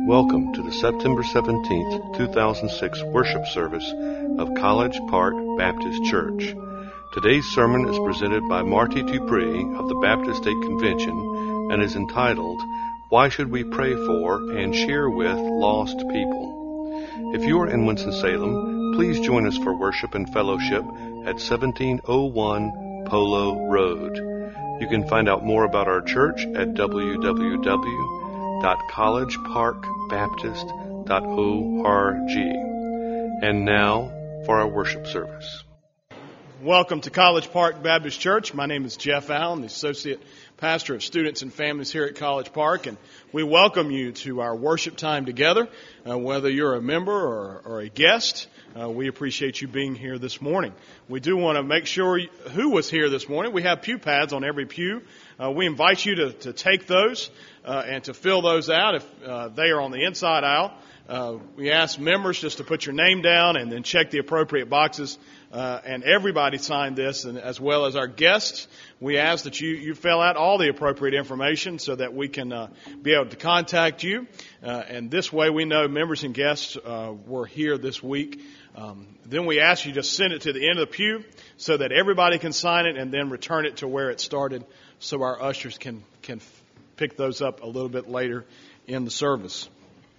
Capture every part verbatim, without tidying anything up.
Welcome to the September seventeenth, two thousand six worship service of College Park Baptist Church. Today's sermon is presented by Marty Dupree of the Baptist State Convention and is entitled, Why Should We Pray For and Share With Lost People? If you are in Winston-Salem, please join us for worship and fellowship at seventeen oh one Polo Road. You can find out more about our church at w w w dot college park baptist dot org. And now for our worship service. Welcome to College Park Baptist Church. My name is Jeff Allen, the Associate Pastor of Students and Families here at College Park, and we welcome you to our worship time together. Uh, whether you're a member or, or a guest, uh, we appreciate you being here this morning. We do want to make sure who was here this morning. We have pew pads on every pew. Uh, we invite you to, to take those uh, and to fill those out if uh, they are on the inside aisle. Uh, we ask members just to put your name down and then check the appropriate boxes. Uh, and everybody signed this, and as well as our guests, we ask that you, you fill out all the appropriate information so that we can uh, be able to contact you. Uh, and this way we know members and guests uh, were here this week. Um, then we ask you to send it to the end of the pew so that everybody can sign it and then return it to where it started so our ushers can, can pick those up a little bit later in the service.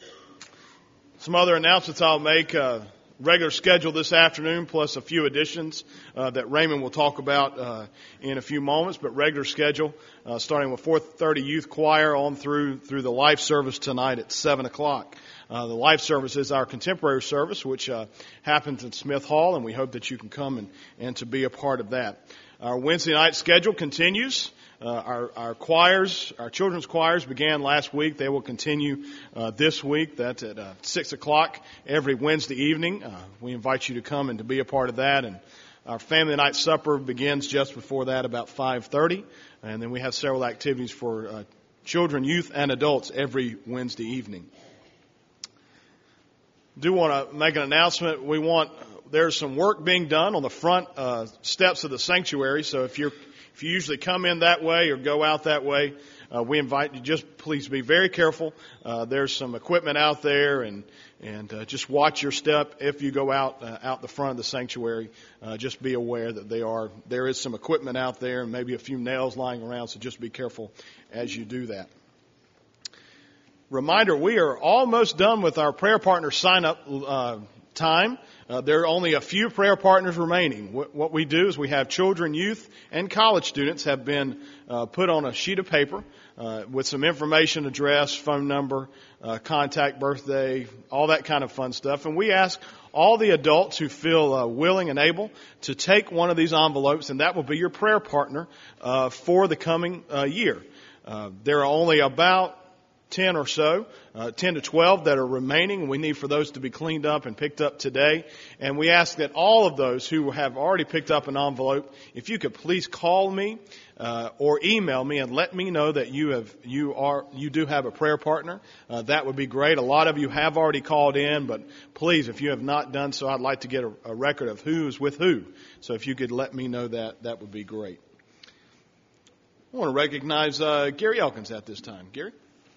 Some other announcements I'll make. Uh, regular schedule this afternoon plus a few additions uh, that Raymond will talk about uh, in a few moments. But regular schedule uh, starting with four thirty youth choir on through through the life service tonight at seven o'clock. Uh, the life service is our contemporary service, which uh, happens in Smith Hall, and we hope that you can come and, and to be a part of that. Our Wednesday night schedule continues. Uh, our, our choirs, our children's choirs began last week. They will continue uh, this week. That's at uh, six o'clock every Wednesday evening. Uh, we invite you to come and to be a part of that. And our family night supper begins just before that, about five thirty. And then we have several activities for uh, children, youth, and adults every Wednesday evening. Do want to make an announcement. We want there's some work being done on the front uh, steps of the sanctuary. So if you're If you usually come in that way or go out that way, uh, we invite you just please be very careful. Uh, there's some equipment out there, and and uh, just watch your step if you go out uh, out the front of the sanctuary. Uh, just be aware that they are there is some equipment out there and maybe a few nails lying around. So just be careful as you do that. Reminder: we are almost done with our prayer partner sign up uh, time. Uh, there are only a few prayer partners remaining. What, what we do is we have children, youth, and college students have been uh, put on a sheet of paper uh, with some information, address, phone number, uh, contact, birthday, all that kind of fun stuff. And we ask all the adults who feel uh, willing and able to take one of these envelopes, and that will be your prayer partner uh, for the coming uh, year. Uh, there are only about ten or so, uh, ten to twelve that are remaining. We need for those to be cleaned up and picked up today. And we ask that all of those who have already picked up an envelope, if you could please call me uh, or email me and let me know that you have you are you do have a prayer partner. Uh, that would be great. A lot of you have already called in, but please, if you have not done so, I'd like to get a, a record of who is with who. So if you could let me know that, that would be great. I want to recognize uh, Gary Elkins at this time. Gary?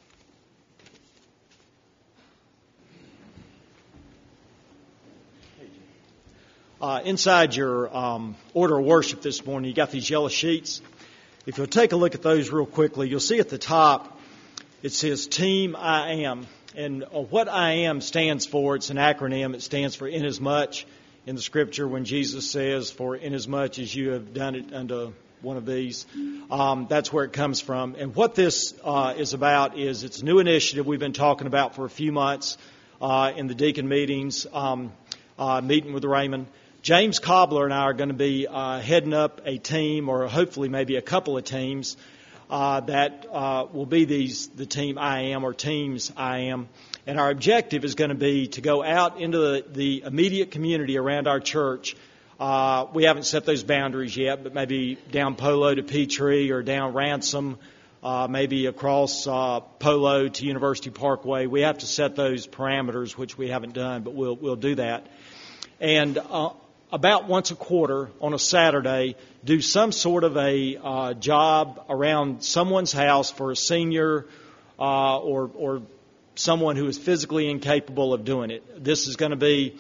Uh, inside your um, order of worship this morning, you got these yellow sheets. If you'll take a look at those real quickly, you'll see at the top it says Team I Am. And uh, what I Am stands for, it's an acronym. It stands for inasmuch in the Scripture when Jesus says, for inasmuch as you have done it unto one of these. Um, that's where it comes from. And what this uh, is about is it's a new initiative we've been talking about for a few months uh, in the deacon meetings, um, uh, meeting with Raymond. James Cobbler and I are going to be uh, heading up a team, or hopefully maybe a couple of teams, uh, that uh, will be these the team I Am, or teams I Am. And our objective is going to be to go out into the, the immediate community around our church. Uh, we haven't set those boundaries yet, but maybe down Polo to Peachtree, or down Ransom, uh, maybe across uh, Polo to University Parkway. We have to set those parameters, which we haven't done, but we'll we'll do that. And uh, about once a quarter on a Saturday, do some sort of a uh, job around someone's house for a senior uh, or, or someone who is physically incapable of doing it. This is going to be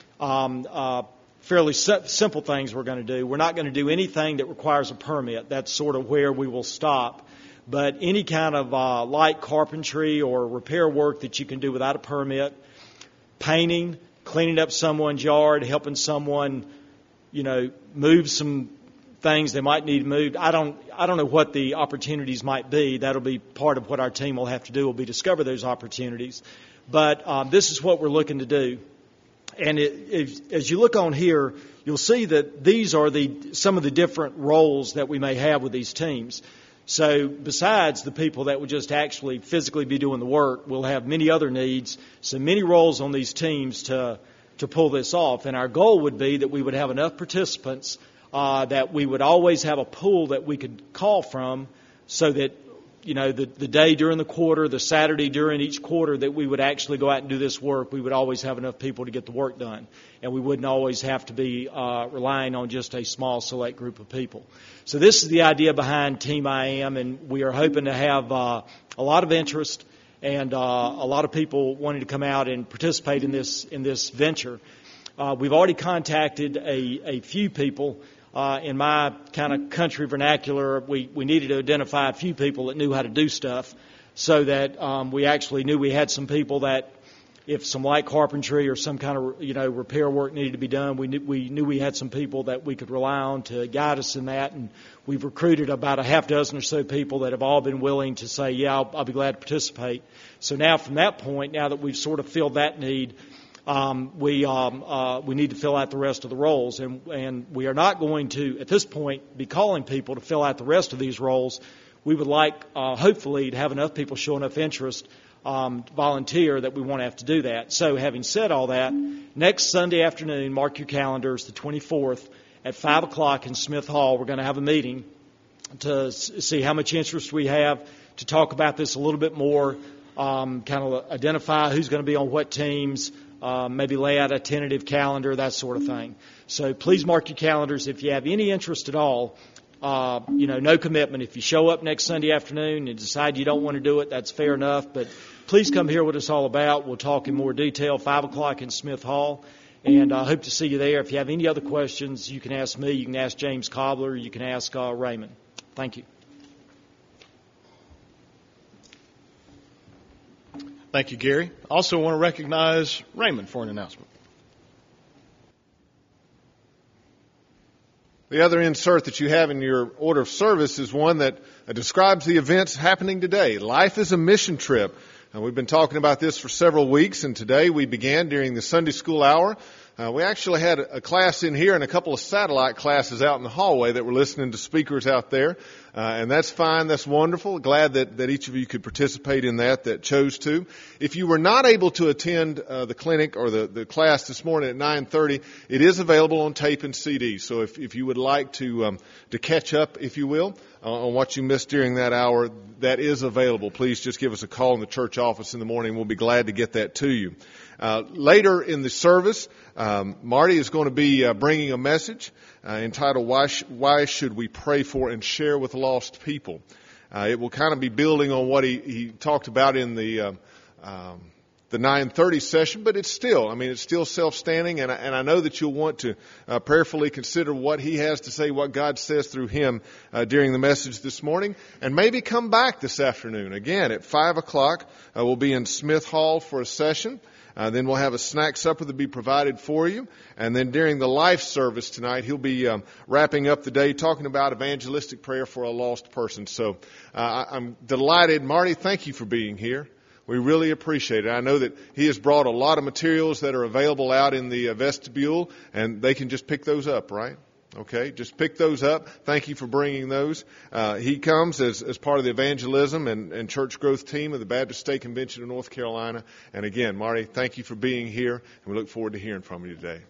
um, uh, fairly simple things we're going to do. We're not going to do anything that requires a permit. That's sort of where we will stop. But any kind of uh, light carpentry or repair work that you can do without a permit, painting, cleaning up someone's yard, helping someone, you know, move some things they might need moved. I don't I don't know what the opportunities might be. That'll be part of what our team will have to do, will be discover those opportunities. But um, this is what we're looking to do. And it, if, as you look on here, you'll see that these are the some of the different roles that we may have with these teams. So besides the people that would just actually physically be doing the work, we'll have many other needs, so many roles on these teams to to pull this off. And our goal would be that we would have enough participants uh, that we would always have a pool that we could call from, so that, you know, the, the day during the quarter, the Saturday during each quarter that we would actually go out and do this work, we would always have enough people to get the work done. And we wouldn't always have to be uh, relying on just a small select group of people. So this is the idea behind Team I Am, and we are hoping to have uh, a lot of interest and uh, a lot of people wanting to come out and participate in this in this venture. Uh, we've already contacted a, a few people. Uh, in my kind of country vernacular, we, we needed to identify a few people that knew how to do stuff, so that um, we actually knew we had some people that, if some light carpentry or some kind of, you know, repair work needed to be done, we knew, we knew we had some people that we could rely on to guide us in that. And we've recruited about a half dozen or so people that have all been willing to say, yeah, I'll, I'll be glad to participate. So now from that point, now that we've sort of filled that need, Um, we um, uh, we need to fill out the rest of the roles, and and we are not going to, at this point, be calling people to fill out the rest of these roles. We would like, uh, hopefully, to have enough people show enough interest, um, to volunteer, that we won't have to do that. So having said all that, next Sunday afternoon, mark your calendars, the twenty-fourth, at five o'clock in Smith Hall, we're going to have a meeting to see how much interest we have, to talk about this a little bit more, um, kind of identify who's going to be on what teams, Uh, maybe lay out a tentative calendar, that sort of thing. So please mark your calendars. If you have any interest at all, uh, you know, no commitment. If you show up next Sunday afternoon and decide you don't want to do it, that's fair enough. But please come hear what it's all about. We'll talk in more detail, five o'clock in Smith Hall. And I hope to see you there. If you have any other questions, you can ask me. You can ask James Cobbler. You can ask uh, Raymond. Thank you. Thank you, Gary. Also want to recognize Raymond for an announcement. The other insert that you have in your order of service is one that describes the events happening today. Life is a mission trip. And we've been talking about this for several weeks, and today we began during the Sunday school hour. Uh, we actually had a class in here and a couple of satellite classes out in the hallway that were listening to speakers out there. Uh, and that's fine. That's wonderful. Glad that, that each of you could participate in that, that chose to. If you were not able to attend uh, the clinic or the, the class this morning at nine thirty, it is available on tape and C D. So if, if you would like to um, to catch up, if you will, uh, on what you missed during that hour, that is available. Please just give us a call in the church office in the morning. We'll be glad to get that to you. Uh, later in the service, um, Marty is going to be uh, bringing a message uh, entitled "Why, sh- Why Should We Pray for and Share with Lost People?" Uh, it will kind of be building on what he, he talked about in the um, um, the nine thirty session, but it's still, I mean, it's still self-standing, and I, and I know that you'll want to uh, prayerfully consider what he has to say, what God says through him uh, during the message this morning, and maybe come back this afternoon. Again, at five o'clock, uh, we'll be in Smith Hall for a session. Uh, then we'll have a snack supper that will be provided for you. And then during the life service tonight, he'll be um, wrapping up the day talking about evangelistic prayer for a lost person. So uh, I'm delighted. Marty, thank you for being here. We really appreciate it. I know that he has brought a lot of materials that are available out in the uh, vestibule, and they can just pick those up, right? Okay, just pick those up. Thank you for bringing those. Uh, he comes as, as part of the evangelism and, and church growth team of the Baptist State Convention of North Carolina. And again, Marty, thank you for being here, and we look forward to hearing from you today.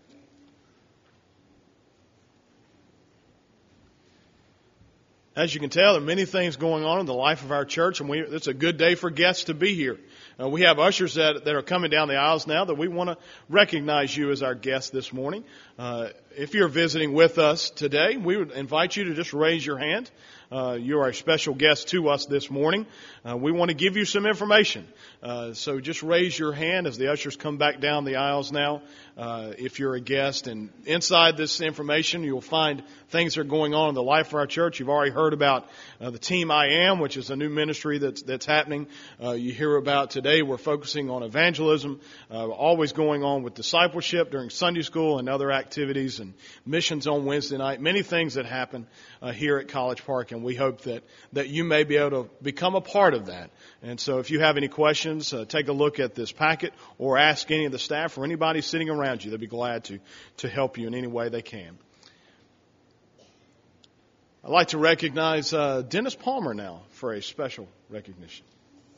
As you can tell, there are many things going on in the life of our church, and we, it's a good day for guests to be here. Uh, we have ushers that, that are coming down the aisles now that we want to recognize you as our guest this morning. Uh, if you're visiting with us today, we would invite you to just raise your hand. Uh, you are a special guest to us this morning. Uh, we want to give you some information. Uh, so just raise your hand as the ushers come back down the aisles now. Uh, if you're a guest, and inside this information, you'll find things that are going on in the life of our church. You've already heard about uh, the Team I Am, which is a new ministry that's that's happening. Uh, you hear about today we're focusing on evangelism, uh, always going on with discipleship during Sunday school and other activities, and missions on Wednesday night. Many things that happen uh, here at College Park, and we hope that that you may be able to become a part of that. And so, if you have any questions, uh, take a look at this packet or ask any of the staff or anybody sitting around you. They'll be glad to to help you in any way they can. I'd like to recognize uh, Dennis Palmer now for a special recognition.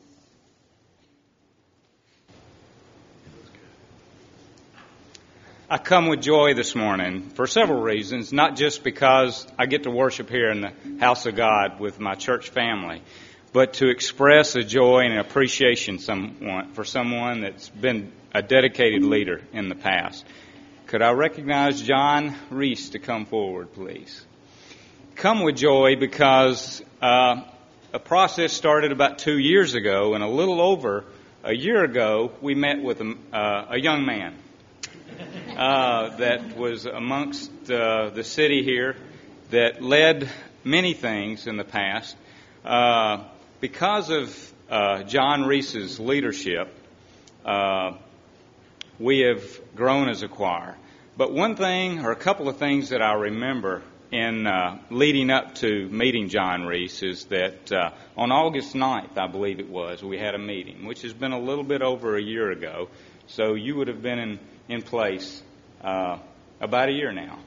I come with joy this morning for several reasons, not just because I get to worship here in the house of God with my church family, but to express a joy and an appreciation someone, for someone that's been a dedicated leader in the past. Could I recognize John Reese to come forward, please? Come with joy because uh, a process started about two years ago, and a little over a year ago, we met with a, uh, a young man uh, that was amongst uh, the city here that led many things in the past. Uh, because of uh, John Reese's leadership, uh, we have grown as a choir. But one thing, or a couple of things that I remember in uh, leading up to meeting John Reese is that uh, on August ninth, I believe it was, we had a meeting, which has been a little bit over a year ago. So you would have been in, in place uh, about a year now.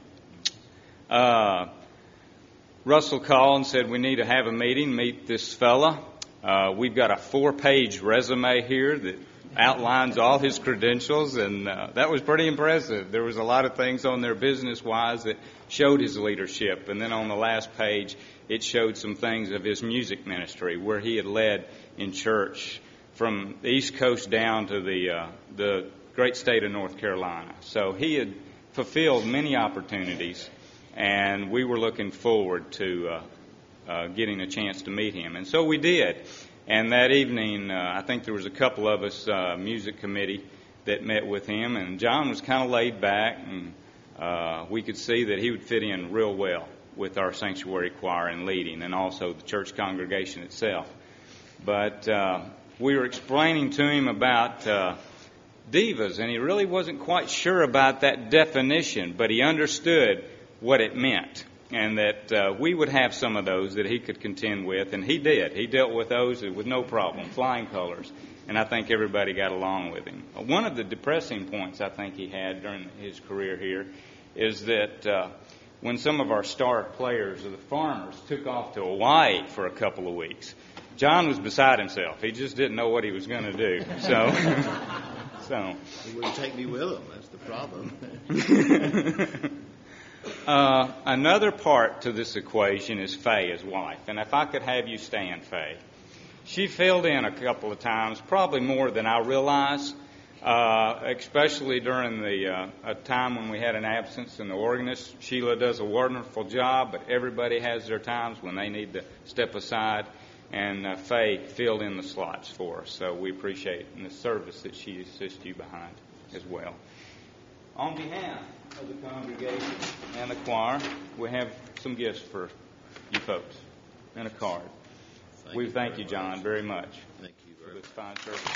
Uh, Russell called and said we need to have a meeting, meet this fella. Uh, we've got a four-page resume here that outlines all his credentials, and uh, that was pretty impressive. There was a lot of things on there business-wise that showed his leadership, and then on the last page it showed some things of his music ministry, where he had led in church from the East Coast down to the uh, the great state of North Carolina. So he had fulfilled many opportunities, and we were looking forward to uh, uh, getting a chance to meet him, and so we did. And that evening, uh, I think there was a couple of us, uh, music committee, that met with him. And John was kind of laid back, and uh, we could see that he would fit in real well with our sanctuary choir and leading, and also the church congregation itself. But uh, we were explaining to him about uh, divas, and he really wasn't quite sure about that definition, but he understood what it meant. And that uh, we would have some of those that he could contend with, and he did. He dealt with those with no problem, flying colors, and I think everybody got along with him. One of the depressing points I think he had during his career here is that uh, when some of our star players or the farmers took off to Hawaii for a couple of weeks, John was beside himself. He just didn't know what he was going to do. So, so he wouldn't take me with him. That's the problem. Uh, another part to this equation is Faye, his wife. And if I could have you stand, Faye. She filled in a couple of times, probably more than I realize, uh, especially during the uh, a time when we had an absence in the organist. Sheila does a wonderful job, but everybody has their times when they need to step aside. And uh, Faye filled in the slots for us. So we appreciate the service that she assists you behind as well. On behalf of the congregation and the choir, we have some gifts for you folks and a card. Thank we you thank you, John, much. very much Thank you for very this much. fine service.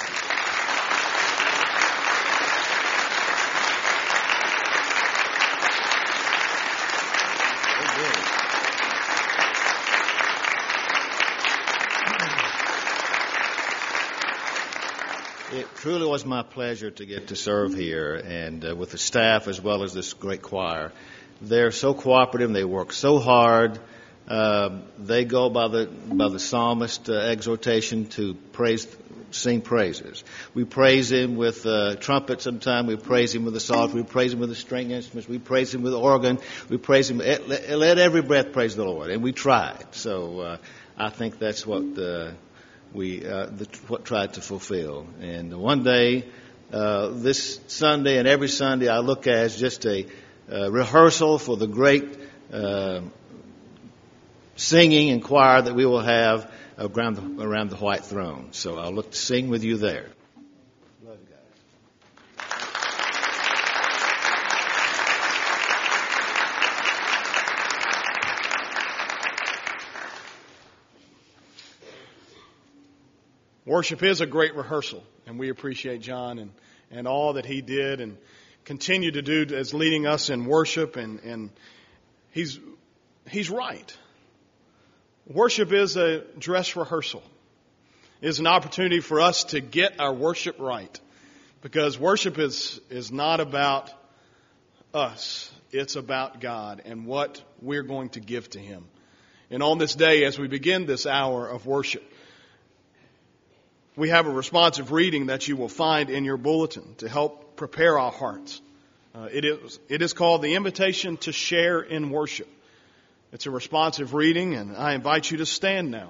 It truly was my pleasure to get to serve here, and uh, with the staff as well as this great choir. They're so cooperative. They work so hard. Uh, they go by the by the psalmist uh, exhortation to praise, sing praises. We praise Him with uh, trumpet. Sometimes we praise Him with the psalter. We praise Him with the string instruments. We praise Him with the organ. We praise Him. Let, let every breath praise the Lord, and we tried. So uh, I think that's what. Uh, we uh, the, what tried to fulfill. And one day, uh, this Sunday and every Sunday, I look at as just a uh, rehearsal for the great uh, singing and choir that we will have around the, around the white throne. So I'll look to sing with you there. Love you guys. Worship is a great rehearsal, and we appreciate John and, and all that he did and continue to do as leading us in worship, and, and he's he's right. Worship is a dress rehearsal. It is an opportunity for us to get our worship right, because worship is is not about us. It's about God and what we're going to give to Him. And on this day, as we begin this hour of worship, we have a responsive reading that you will find in your bulletin to help prepare our hearts. Uh, it is it is called The Invitation to Share in Worship. It's a responsive reading, and I invite you to stand now.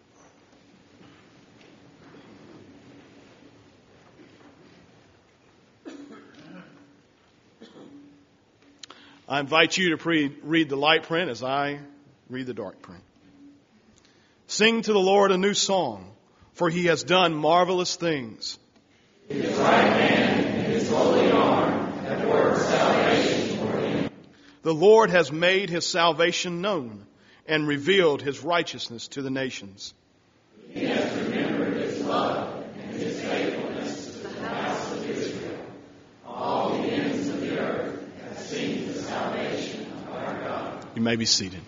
I invite you to pre- read the light print as I read the dark print. Sing to the Lord a new song, for He has done marvelous things. His right hand and His holy arm have worked salvation for Him. The Lord has made His salvation known and revealed His righteousness to the nations. He has remembered His love and His faithfulness to the house of Israel. All the ends of the earth have seen the salvation of our God. You may be seated.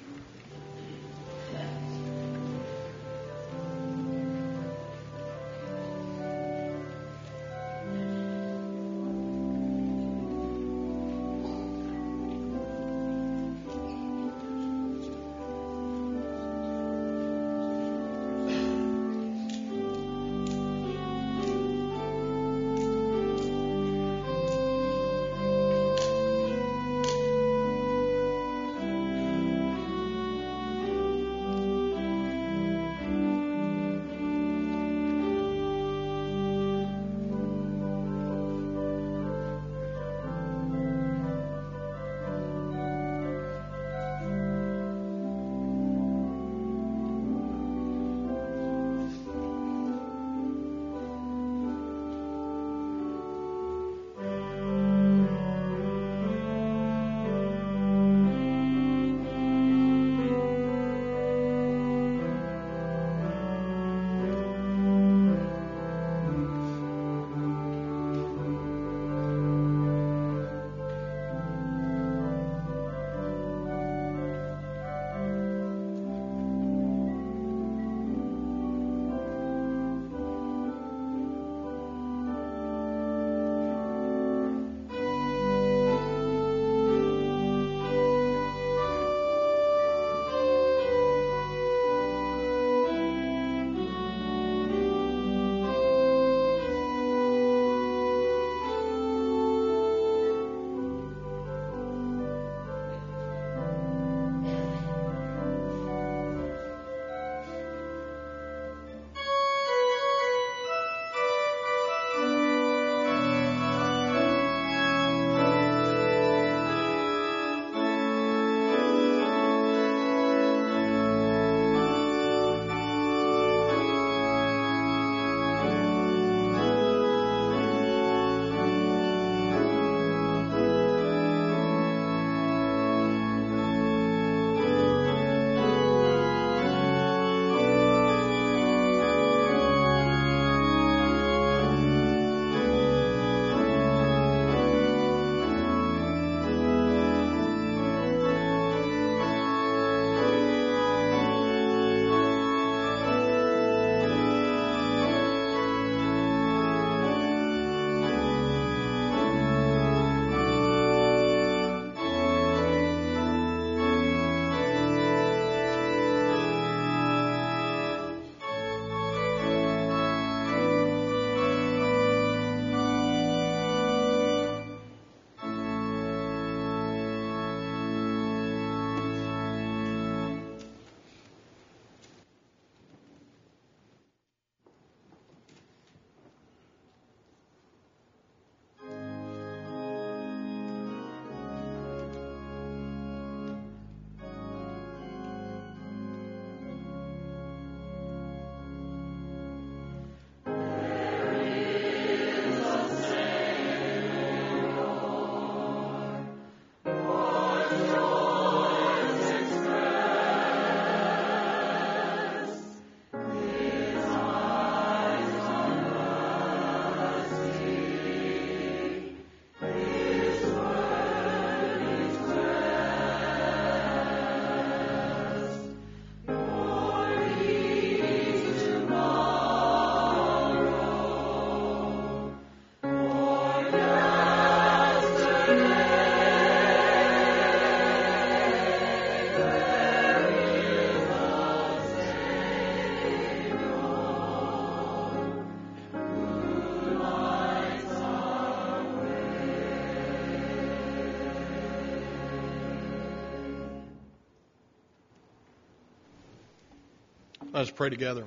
Let us pray together.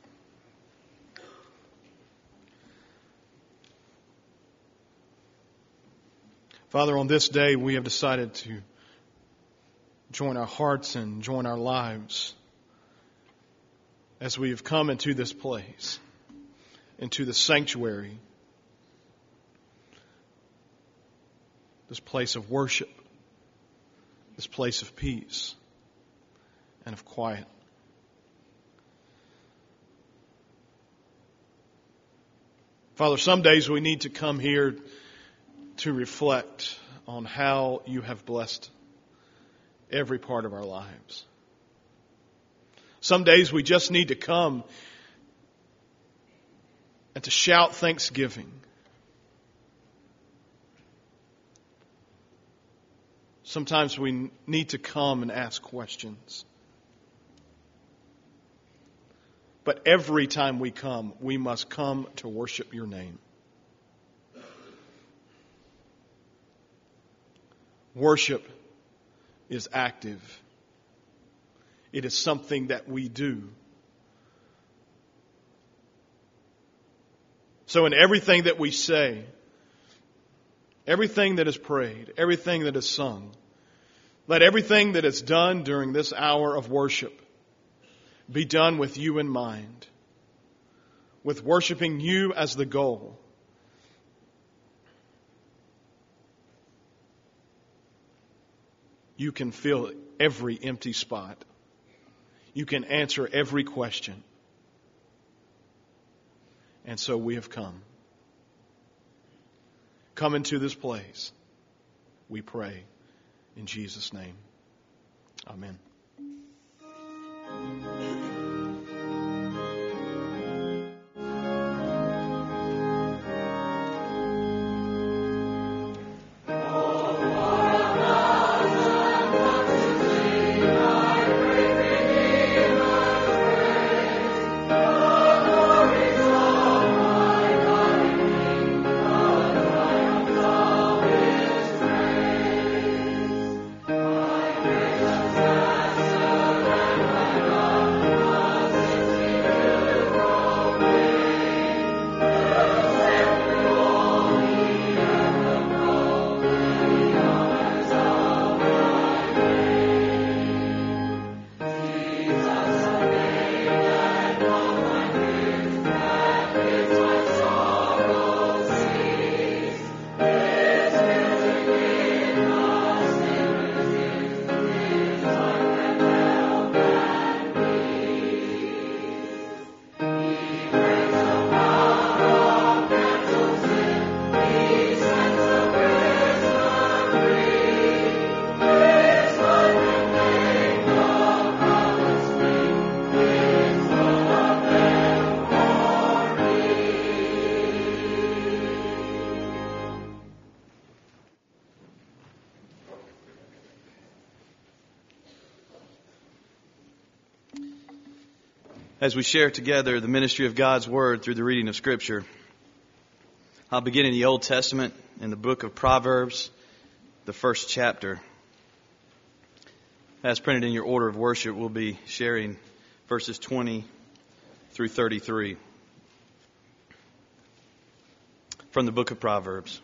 Father, on this day we have decided to join our hearts and join our lives as we have come into this place, into the sanctuary, this place of worship, this place of peace and of quiet. Father, some days we need to come here to reflect on how you have blessed every part of our lives. Some days we just need to come and to shout thanksgiving. Sometimes we need to come and ask questions. But every time we come, we must come to worship your name. Worship is active. It is something that we do. So in everything that we say, everything that is prayed, everything that is sung, let everything that is done during this hour of worship be done with you in mind, with worshiping you as the goal. You can fill every empty spot. You can answer every question. And so we have come. Come into this place, we pray in Jesus' name. Amen. As we share together the ministry of God's Word through the reading of Scripture, I'll begin in the Old Testament, in the book of Proverbs, the first chapter. As printed in your order of worship, we'll be sharing verses twenty through thirty-three from the book of Proverbs.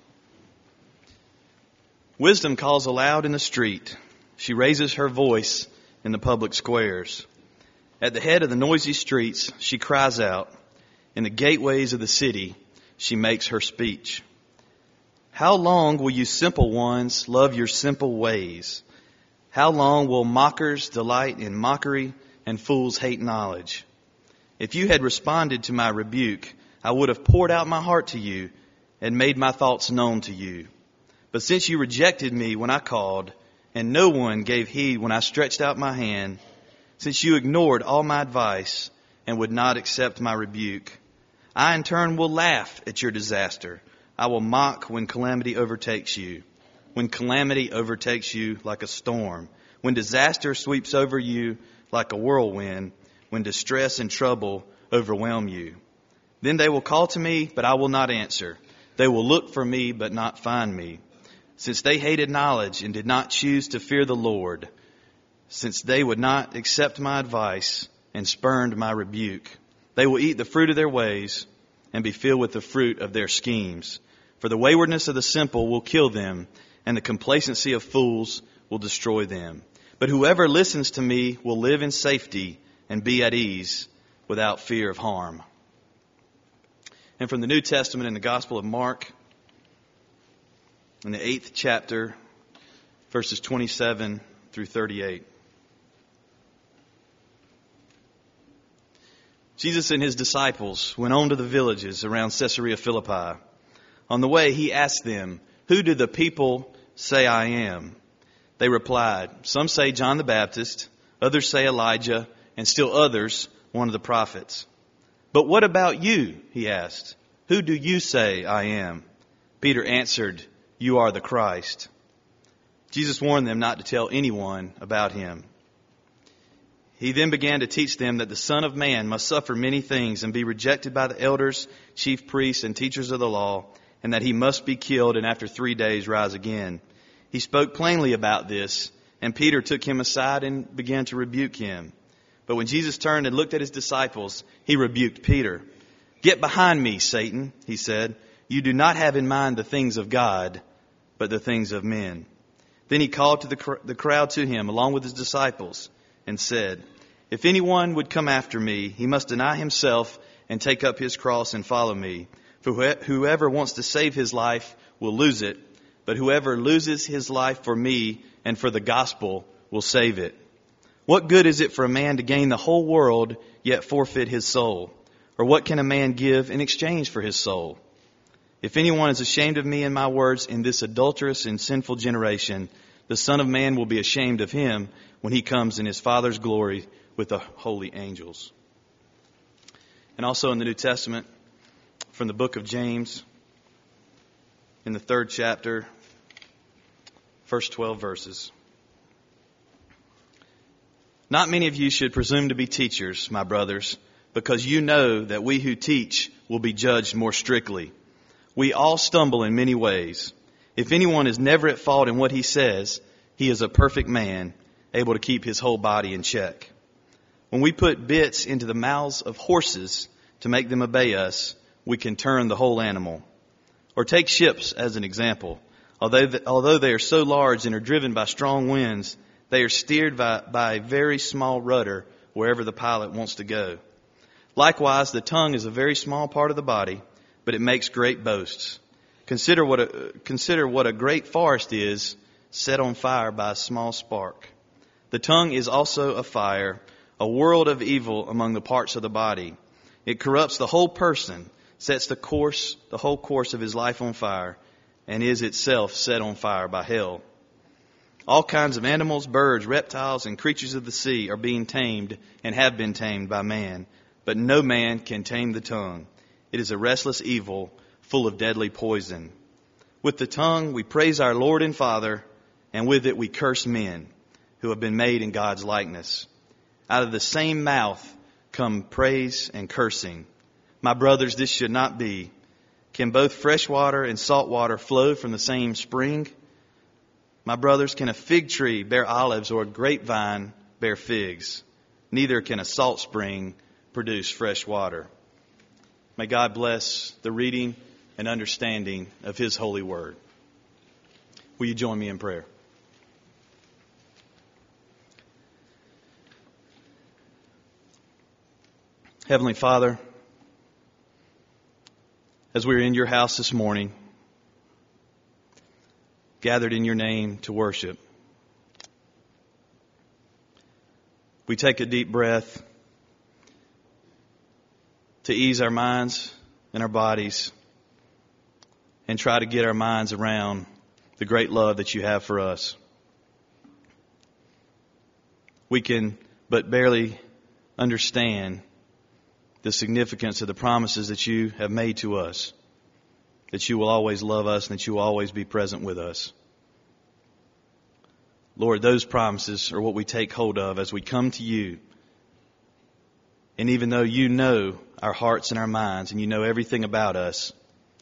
Wisdom calls aloud in the street. She raises her voice in the public squares. At the head of the noisy streets, she cries out. In the gateways of the city, she makes her speech. How long will you simple ones love your simple ways? How long will mockers delight in mockery and fools hate knowledge? If you had responded to my rebuke, I would have poured out my heart to you and made my thoughts known to you. But since you rejected me when I called, and no one gave heed when I stretched out my hand, since you ignored all my advice and would not accept my rebuke, I in turn will laugh at your disaster. I will mock when calamity overtakes you. When calamity overtakes you like a storm. When disaster sweeps over you like a whirlwind. When distress and trouble overwhelm you. Then they will call to me, but I will not answer. They will look for me, but not find me. Since they hated knowledge and did not choose to fear the Lord, since they would not accept my advice and spurned my rebuke. They will eat the fruit of their ways and be filled with the fruit of their schemes. For the waywardness of the simple will kill them, and the complacency of fools will destroy them. But whoever listens to me will live in safety and be at ease without fear of harm. And from the New Testament in the Gospel of Mark, in the eighth chapter, verses twenty-seven through thirty-eight. Jesus and his disciples went on to the villages around Caesarea Philippi. On the way, he asked them, "Who do the people say I am?" They replied, "Some say John the Baptist, others say Elijah, and still others, one of the prophets." "But what about you?" he asked. "Who do you say I am?" Peter answered, "You are the Christ." Jesus warned them not to tell anyone about him. He then began to teach them that the Son of Man must suffer many things and be rejected by the elders, chief priests, and teachers of the law, and that he must be killed and after three days rise again. He spoke plainly about this, and Peter took him aside and began to rebuke him. But when Jesus turned and looked at his disciples, he rebuked Peter. "Get behind me, Satan," he said. "You do not have in mind the things of God, but the things of men." Then he called to the, cr- the crowd to him along with his disciples and said, "If anyone would come after me, he must deny himself and take up his cross and follow me. For wh- whoever wants to save his life will lose it, but whoever loses his life for me and for the gospel will save it. What good is it for a man to gain the whole world yet forfeit his soul? Or what can a man give in exchange for his soul? If anyone is ashamed of me and my words in this adulterous and sinful generation, the Son of Man will be ashamed of him when he comes in his Father's glory with the holy angels." And also in the New Testament, from the book of James, in the third chapter, first twelve verses. "Not many of you should presume to be teachers, my brothers, because you know that we who teach will be judged more strictly. We all stumble in many ways. If anyone is never at fault in what he says, he is a perfect man, able to keep his whole body in check. When we put bits into the mouths of horses to make them obey us, we can turn the whole animal. Or take ships as an example. Although, the, although they are so large and are driven by strong winds, they are steered by, by a very small rudder wherever the pilot wants to go. Likewise, the tongue is a very small part of the body, but it makes great boasts. Consider what a, consider what a great forest is set on fire by a small spark. The tongue is also a fire, a world of evil among the parts of the body. It corrupts the whole person, sets the course, the whole course of his life on fire, and is itself set on fire by hell. All kinds of animals, birds, reptiles, and creatures of the sea are being tamed and have been tamed by man, but no man can tame the tongue. It is a restless evil, full of deadly poison. With the tongue we praise our Lord and Father, and with it we curse men who have been made in God's likeness. Out of the same mouth come praise and cursing. My brothers, this should not be. Can both fresh water and salt water flow from the same spring? My brothers, can a fig tree bear olives or a grapevine bear figs? Neither can a salt spring produce fresh water. May God bless the reading and understanding of His holy word. Will you join me in prayer? Heavenly Father, as we're in your house this morning, gathered in your name to worship, we take a deep breath to ease our minds and our bodies and try to get our minds around the great love that you have for us. We can but barely understand the significance of the promises that you have made to us, that you will always love us and that you will always be present with us. Lord, those promises are what we take hold of as we come to you. And even though you know our hearts and our minds and you know everything about us,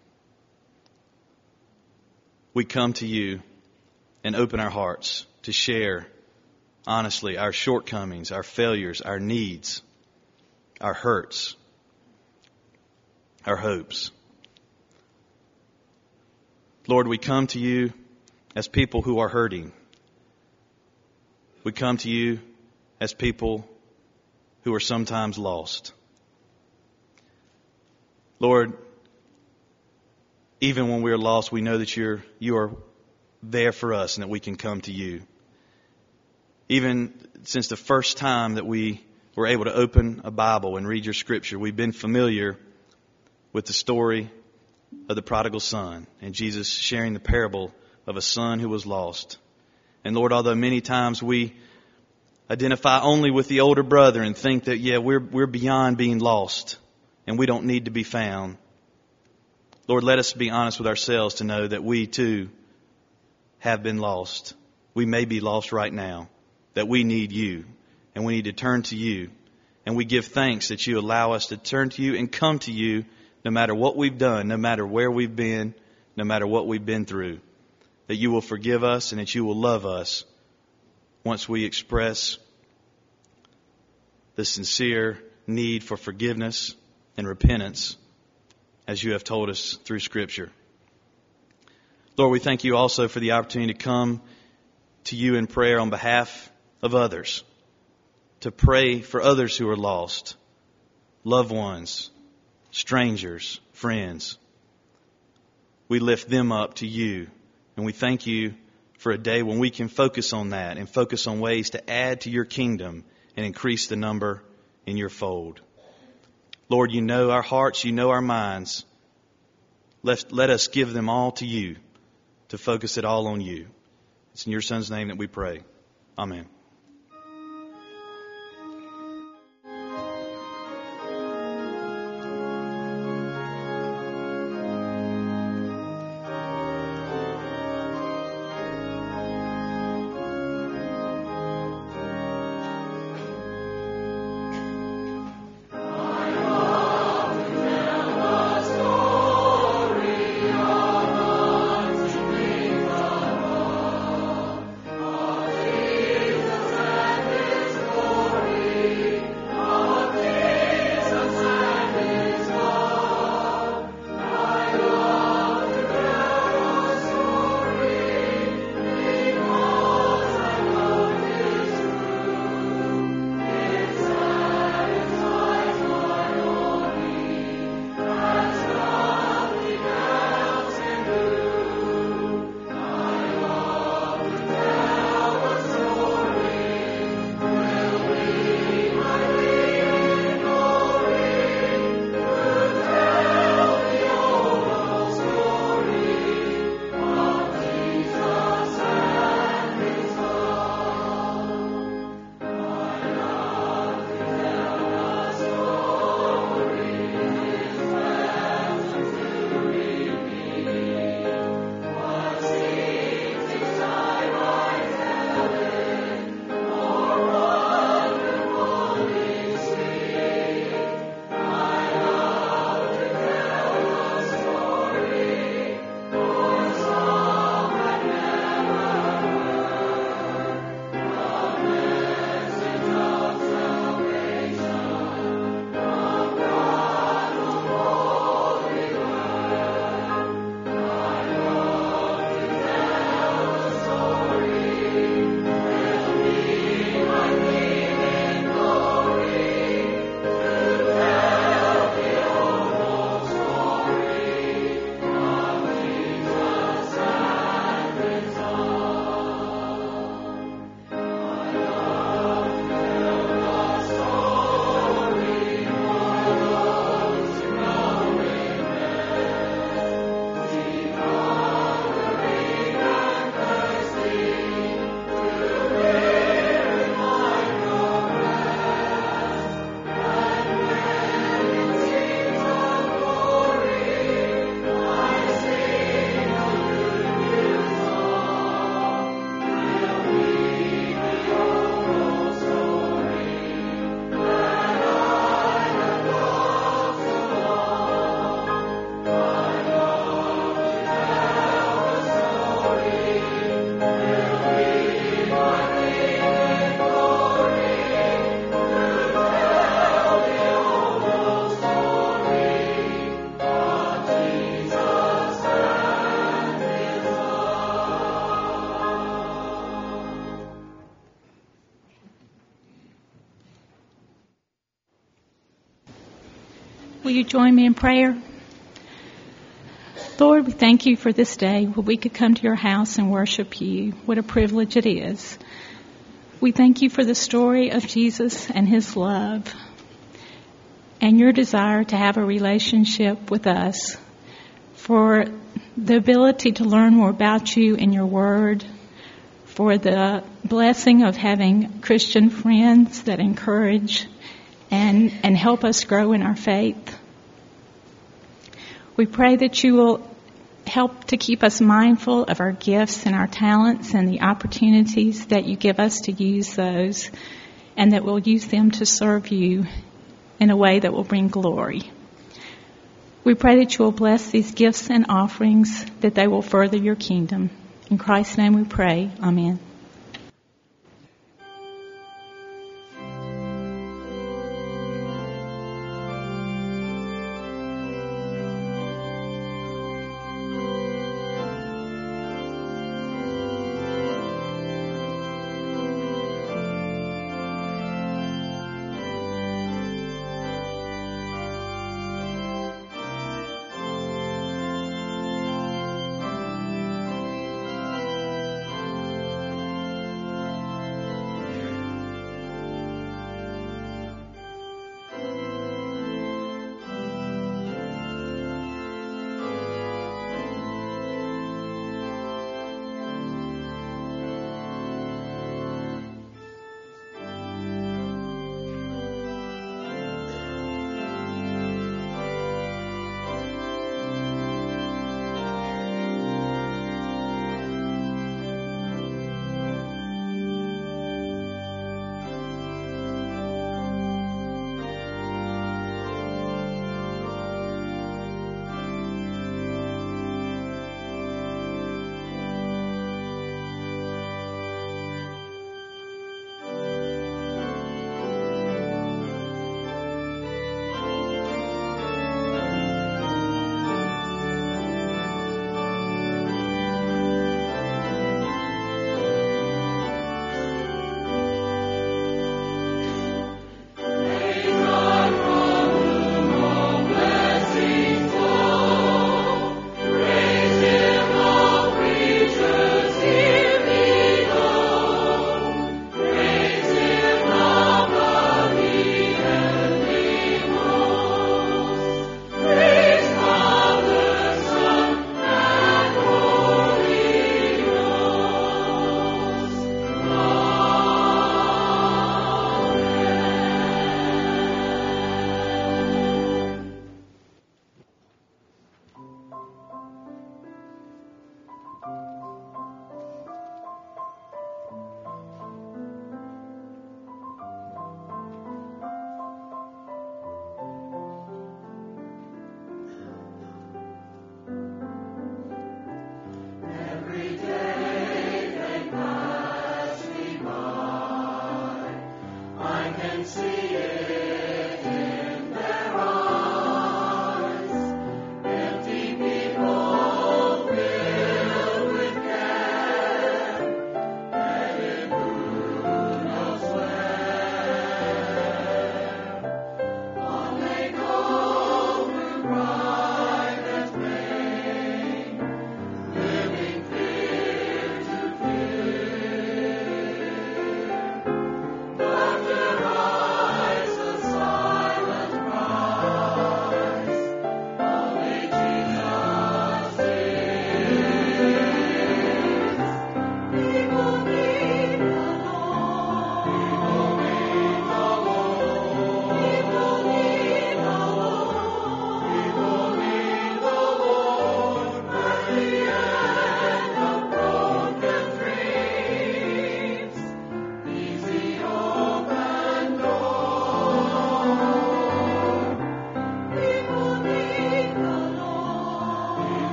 we come to you and open our hearts to share honestly our shortcomings, our failures, our needs. our hurts, our hopes. Lord, we come to you as people who are hurting. We come to you as people who are sometimes lost. Lord, even when we're lost, we know that you're, you are there for us and that we can come to you. Even since the first time that we were able to open a Bible and read your scripture, we've been familiar with the story of the prodigal son and Jesus sharing the parable of a son who was lost. And Lord, although many times we identify only with the older brother and think that, yeah, we're, we're beyond being lost and we don't need to be found. Lord, let us be honest with ourselves to know that we too have been lost. We may be lost right now, that we need you and we need to turn to you. And we give thanks that you allow us to turn to you and come to you no matter what we've done, no matter where we've been, no matter what we've been through. That you will forgive us and that you will love us once we express the sincere need for forgiveness and repentance as you have told us through Scripture. Lord, we thank you also for the opportunity to come to you in prayer on behalf of others, to pray for others who are lost, loved ones, strangers, friends. We lift them up to you, and we thank you for a day when we can focus on that and focus on ways to add to your kingdom and increase the number in your fold. Lord, you know our hearts, you know our minds. Let, let us give them all to you, to focus it all on you. It's in your Son's name that we pray. Amen. Jesus. you join me in prayer? Lord, we thank you for this day where we could come to your house and worship you. What a privilege it is. We thank you for the story of Jesus and his love and your desire to have a relationship with us, for the ability to learn more about you and your word, for the blessing of having Christian friends that encourage and, and help us grow in our faith. We pray that you will help to keep us mindful of our gifts and our talents and the opportunities that you give us to use those, and that we'll use them to serve you in a way that will bring glory. We pray that you will bless these gifts and offerings, that they will further your kingdom. In Christ's name we pray. Amen.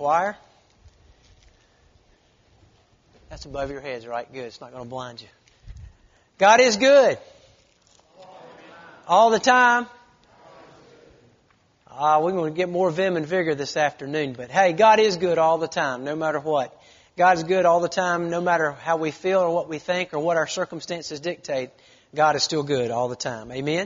choir. That's above your heads, right? Good. It's not going to blind you. God is good. All the time. Uh, we're going to get more vim and vigor this afternoon. But hey, God is good all the time, no matter what. God's good all the time, no matter how we feel or what we think or what our circumstances dictate. God is still good all the time. Amen?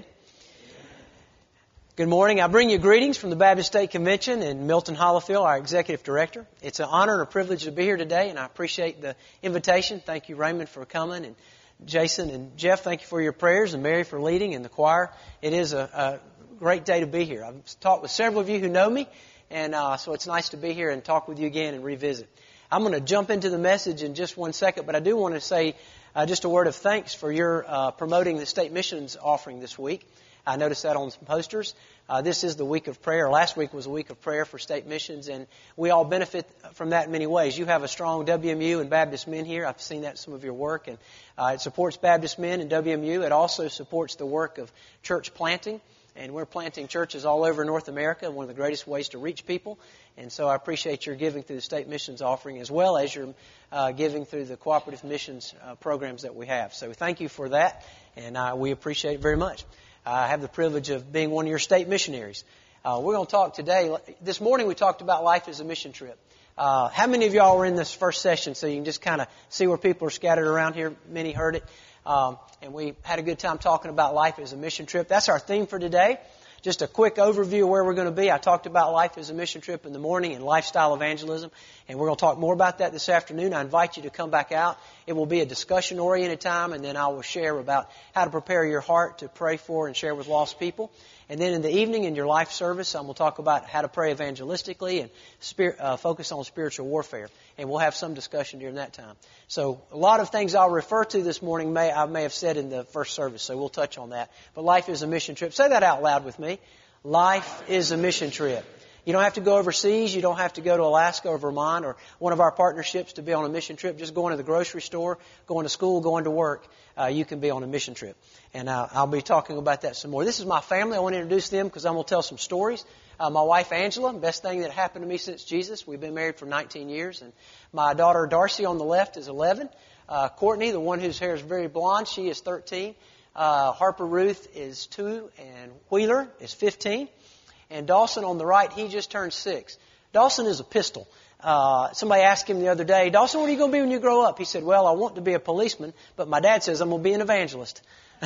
Good morning. I bring you greetings from the Baptist State Convention and Milton Hollifield, our Executive Director. It's an honor and a privilege to be here today, and I appreciate the invitation. Thank you, Raymond, for coming, and Jason and Jeff, thank you for your prayers, and Mary for leading, and the choir. It is a, a great day to be here. I've talked with several of you who know me, and uh, so it's nice to be here and talk with you again and revisit. I'm going to jump into the message in just one second, but I do want to say uh, just a word of thanks for your uh, promoting the state missions offering this week. I noticed that on some posters. Uh, this is the week of prayer. Last week was a week of prayer for state missions, and we all benefit from that in many ways. You have a strong W M U and Baptist men here. I've seen that in some of your work, and uh, it supports Baptist men and W M U. It also supports the work of church planting, and we're planting churches all over North America, one of the greatest ways to reach people. And so I appreciate your giving through the state missions offering as well as your uh, giving through the cooperative missions uh, programs that we have. So thank you for that, and uh, we appreciate it very much. I have the privilege of being one of your state missionaries. Uh, we're going to talk today. This morning we talked about life as a mission trip. Uh, how many of y'all were in this first session so you can just kind of see where people are scattered around here? Many heard it. Um, and we had a good time talking about life as a mission trip. That's our theme for today. Just a quick overview of where we're going to be. I talked about life as a mission trip in the morning and lifestyle evangelism, and we're going to talk more about that this afternoon. I invite you to come back out. It will be a discussion-oriented time, and then I will share about how to prepare your heart to pray for and share with lost people. And then in the evening, in your life service, I'm going to talk about how to pray evangelistically and spirit, uh, focus on spiritual warfare. And we'll have some discussion during that time. So a lot of things I'll refer to this morning may I may have said in the first service, so we'll touch on that. But life is a mission trip. Say that out loud with me. Life is a mission trip. You don't have to go overseas. You don't have to go to Alaska or Vermont or one of our partnerships to be on a mission trip. Just going to the grocery store, going to school, going to work. Uh, you can be on a mission trip. And uh, I'll be talking about that some more. This is my family. I want to introduce them because I'm going to tell some stories. Uh, my wife, Angela, best thing that happened to me since Jesus. We've been married for nineteen years. And my daughter, Darcy, on the left is eleven. Uh, Courtney, the one whose hair is very blonde, she is thirteen. Uh, Harper Ruth is two. And Wheeler is fifteen. And Dawson on the right, he just turned six. Dawson is a pistol. Uh, somebody asked him the other day, Dawson, what are you going to be when you grow up? He said, well, I want to be a policeman, but my dad says I'm going to be an evangelist.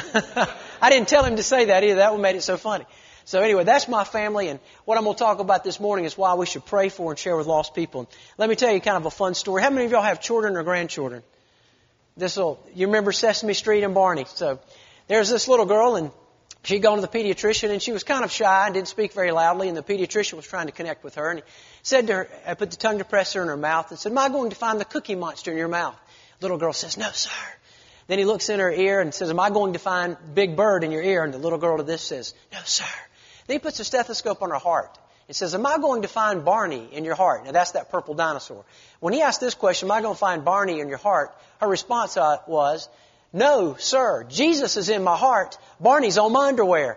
I didn't tell him to say that either. That one made it so funny. So anyway, that's my family, and what I'm going to talk about this morning is why we should pray for and share with lost people. Let me tell you kind of a fun story. How many of y'all have children or grandchildren? This will, you remember Sesame Street and Barney? So there's this little girl, and she'd gone to the pediatrician, and she was kind of shy and didn't speak very loudly, and the pediatrician was trying to connect with her, and he said to her, I put the tongue depressor in her mouth and said, am I going to find the Cookie Monster in your mouth? The little girl says, no, sir. Then he looks in her ear and says, am I going to find Big Bird in your ear? And the little girl to this says, no, sir. Then he puts a stethoscope on her heart and says, am I going to find Barney in your heart? Now, that's that purple dinosaur. When he asked this question, am I going to find Barney in your heart? Her response uh, was, no, sir. Jesus is in my heart. Barney's on my underwear.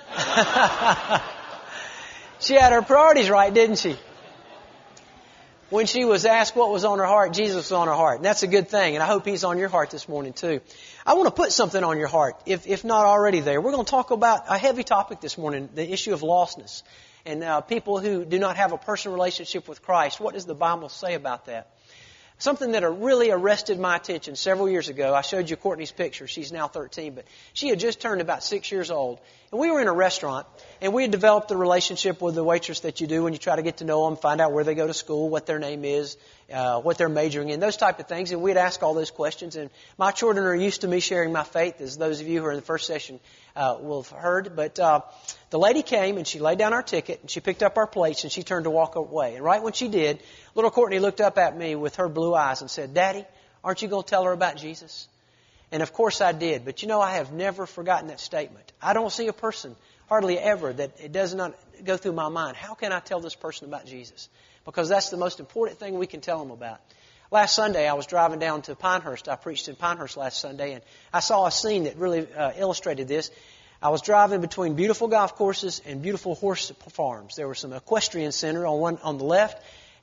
She had her priorities right, didn't she? When she was asked what was on her heart, Jesus was on her heart. And that's a good thing. And I hope He's on your heart this morning too. I want to put something on your heart, if, if not already there. We're going to talk about a heavy topic this morning, the issue of lostness. And uh, people who do not have a personal relationship with Christ. What does the Bible say about that? Something that really arrested my attention several years ago. I showed you Courtney's picture. She's now thirteen, but she had just turned about six years old. And we were in a restaurant, and we had developed a relationship with the waitress that you do when you try to get to know them, find out where they go to school, what their name is, uh, what they're majoring in, those type of things. And we'd ask all those questions. And my children are used to me sharing my faith, as those of you who are in the first session uh, will have heard. But uh, the lady came, and she laid down our ticket, and she picked up our plates, and she turned to walk away. And right when she did, little Courtney looked up at me with her blue eyes and said, Daddy, aren't you going to tell her about Jesus? And of course I did. But you know, I have never forgotten that statement. I don't see a person, hardly ever, that it does not go through my mind. How can I tell this person about Jesus? Because that's the most important thing we can tell them about. Last Sunday, I was driving down to Pinehurst. I preached in Pinehurst last Sunday, and I saw a scene that really uh, illustrated this. I was driving between beautiful golf courses and beautiful horse farms. There was some equestrian center on one on the left,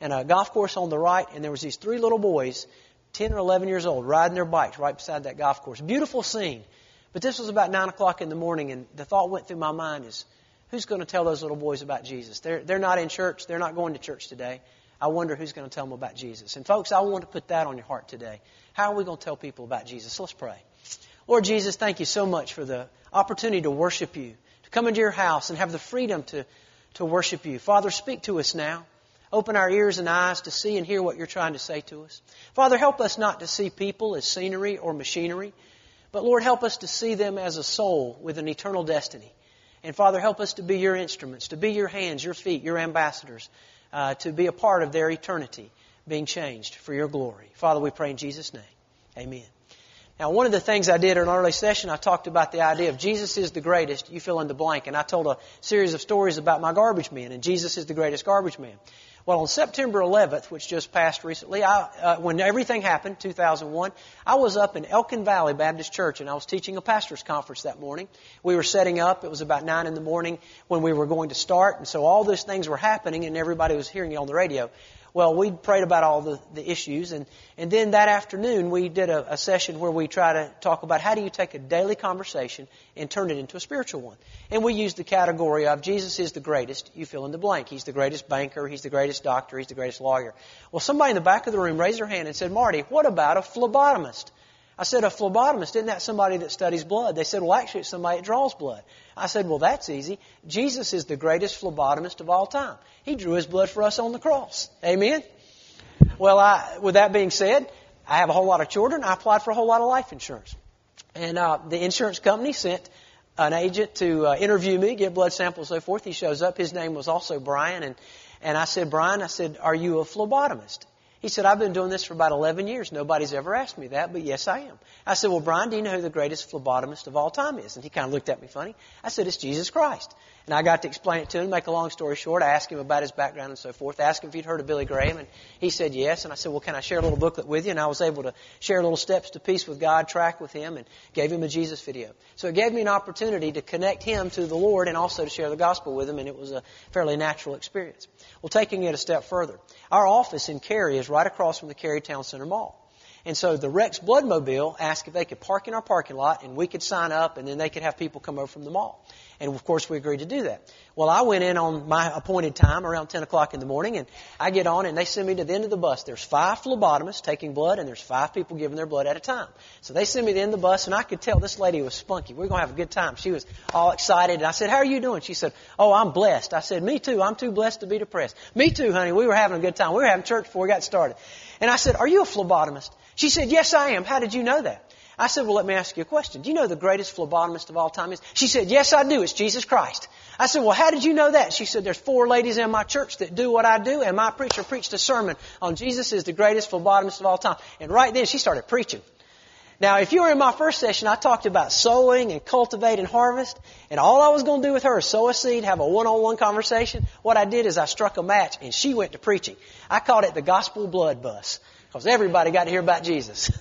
and a golf course on the right, and there was these three little boys, ten or eleven years old, riding their bikes right beside that golf course. Beautiful scene. But this was about nine o'clock in the morning, and the thought went through my mind is, who's going to tell those little boys about Jesus? They're, they're not in church. They're not going to church today. I wonder who's going to tell them about Jesus. And folks, I want to put that on your heart today. How are we going to tell people about Jesus? Let's pray. Lord Jesus, thank you so much for the opportunity to worship you, to come into your house and have the freedom to, to worship you. Father, speak to us now. Open our ears and eyes to see and hear what you're trying to say to us. Father, help us not to see people as scenery or machinery, but Lord, help us to see them as a soul with an eternal destiny. And Father, help us to be your instruments, to be your hands, your feet, your ambassadors, uh, to be a part of their eternity being changed for your glory. Father, we pray in Jesus' name. Amen. Now, one of the things I did in an early session, I talked about the idea of Jesus is the greatest, you fill in the blank. And I told a series of stories about my garbage man, and Jesus is the greatest garbage man. Well, on September eleventh, which just passed recently, I, uh, when everything happened, two thousand one, I was up in Elkin Valley Baptist Church, and I was teaching a pastor's conference that morning. We were setting up. It was about nine in the morning when we were going to start, and so all those things were happening, and everybody was hearing it on the radio. Well, we prayed about all the, the issues, and, and then that afternoon we did a, a session where we try to talk about how do you take a daily conversation and turn it into a spiritual one. And we used the category of Jesus is the greatest, you fill in the blank. He's the greatest banker, he's the greatest doctor, he's the greatest lawyer. Well, somebody in the back of the room raised their hand and said, Marty, what about a phlebotomist? I said, a phlebotomist, isn't that somebody that studies blood? They said, well, actually, it's somebody that draws blood. I said, well, that's easy. Jesus is the greatest phlebotomist of all time. He drew his blood for us on the cross. Amen? Well, I, with that being said, I have a whole lot of children. I applied for a whole lot of life insurance. And uh, the insurance company sent an agent to uh, interview me, get blood samples and so forth. He shows up. His name was also Brian. And, and I said, Brian, I said, are you a phlebotomist? He said, I've been doing this for about eleven years. Nobody's ever asked me that, but yes, I am. I said, well, Brian, do you know who the greatest phlebotomist of all time is? And he kind of looked at me funny. I said, it's Jesus Christ. And I got to explain it to him, make a long story short. I asked him about his background and so forth. I asked him if he'd heard of Billy Graham, and he said yes. And I said, well, can I share a little booklet with you? And I was able to share a little Steps to Peace with God track with him and gave him a Jesus video. So it gave me an opportunity to connect him to the Lord and also to share the gospel with him, and it was a fairly natural experience. Well, taking it a step further, our office in Cary is right across from the Cary Town Center Mall. And so the Rex Bloodmobile asked if they could park in our parking lot and we could sign up and then they could have people come over from the mall. And of course we agreed to do that. Well, I went in on my appointed time around ten o'clock in the morning, and I get on and they send me to the end of the bus. There's five phlebotomists taking blood and there's five people giving their blood at a time. So they send me to the end of the bus, and I could tell this lady was spunky. We were going to have a good time. She was all excited. And I said, how are you doing? She said, oh, I'm blessed. I said, me too. I'm too blessed to be depressed. Me too, honey. We were having a good time. We were having church before we got started. And I said, are you a phlebotomist? She said, yes, I am. How did you know that? I said, well, let me ask you a question. Do you know the greatest phlebotomist of all time is? She said, yes, I do. It's Jesus Christ. I said, well, how did you know that? She said, there's four ladies in my church that do what I do, and my preacher preached a sermon on Jesus is the greatest phlebotomist of all time. And right then she started preaching. Now, if you were in my first session, I talked about sowing and cultivate and harvest, and all I was going to do with her is sow a seed, have a one-on-one conversation. What I did is I struck a match, and she went to preaching. I called it the Gospel Blood Bus, because everybody got to hear about Jesus.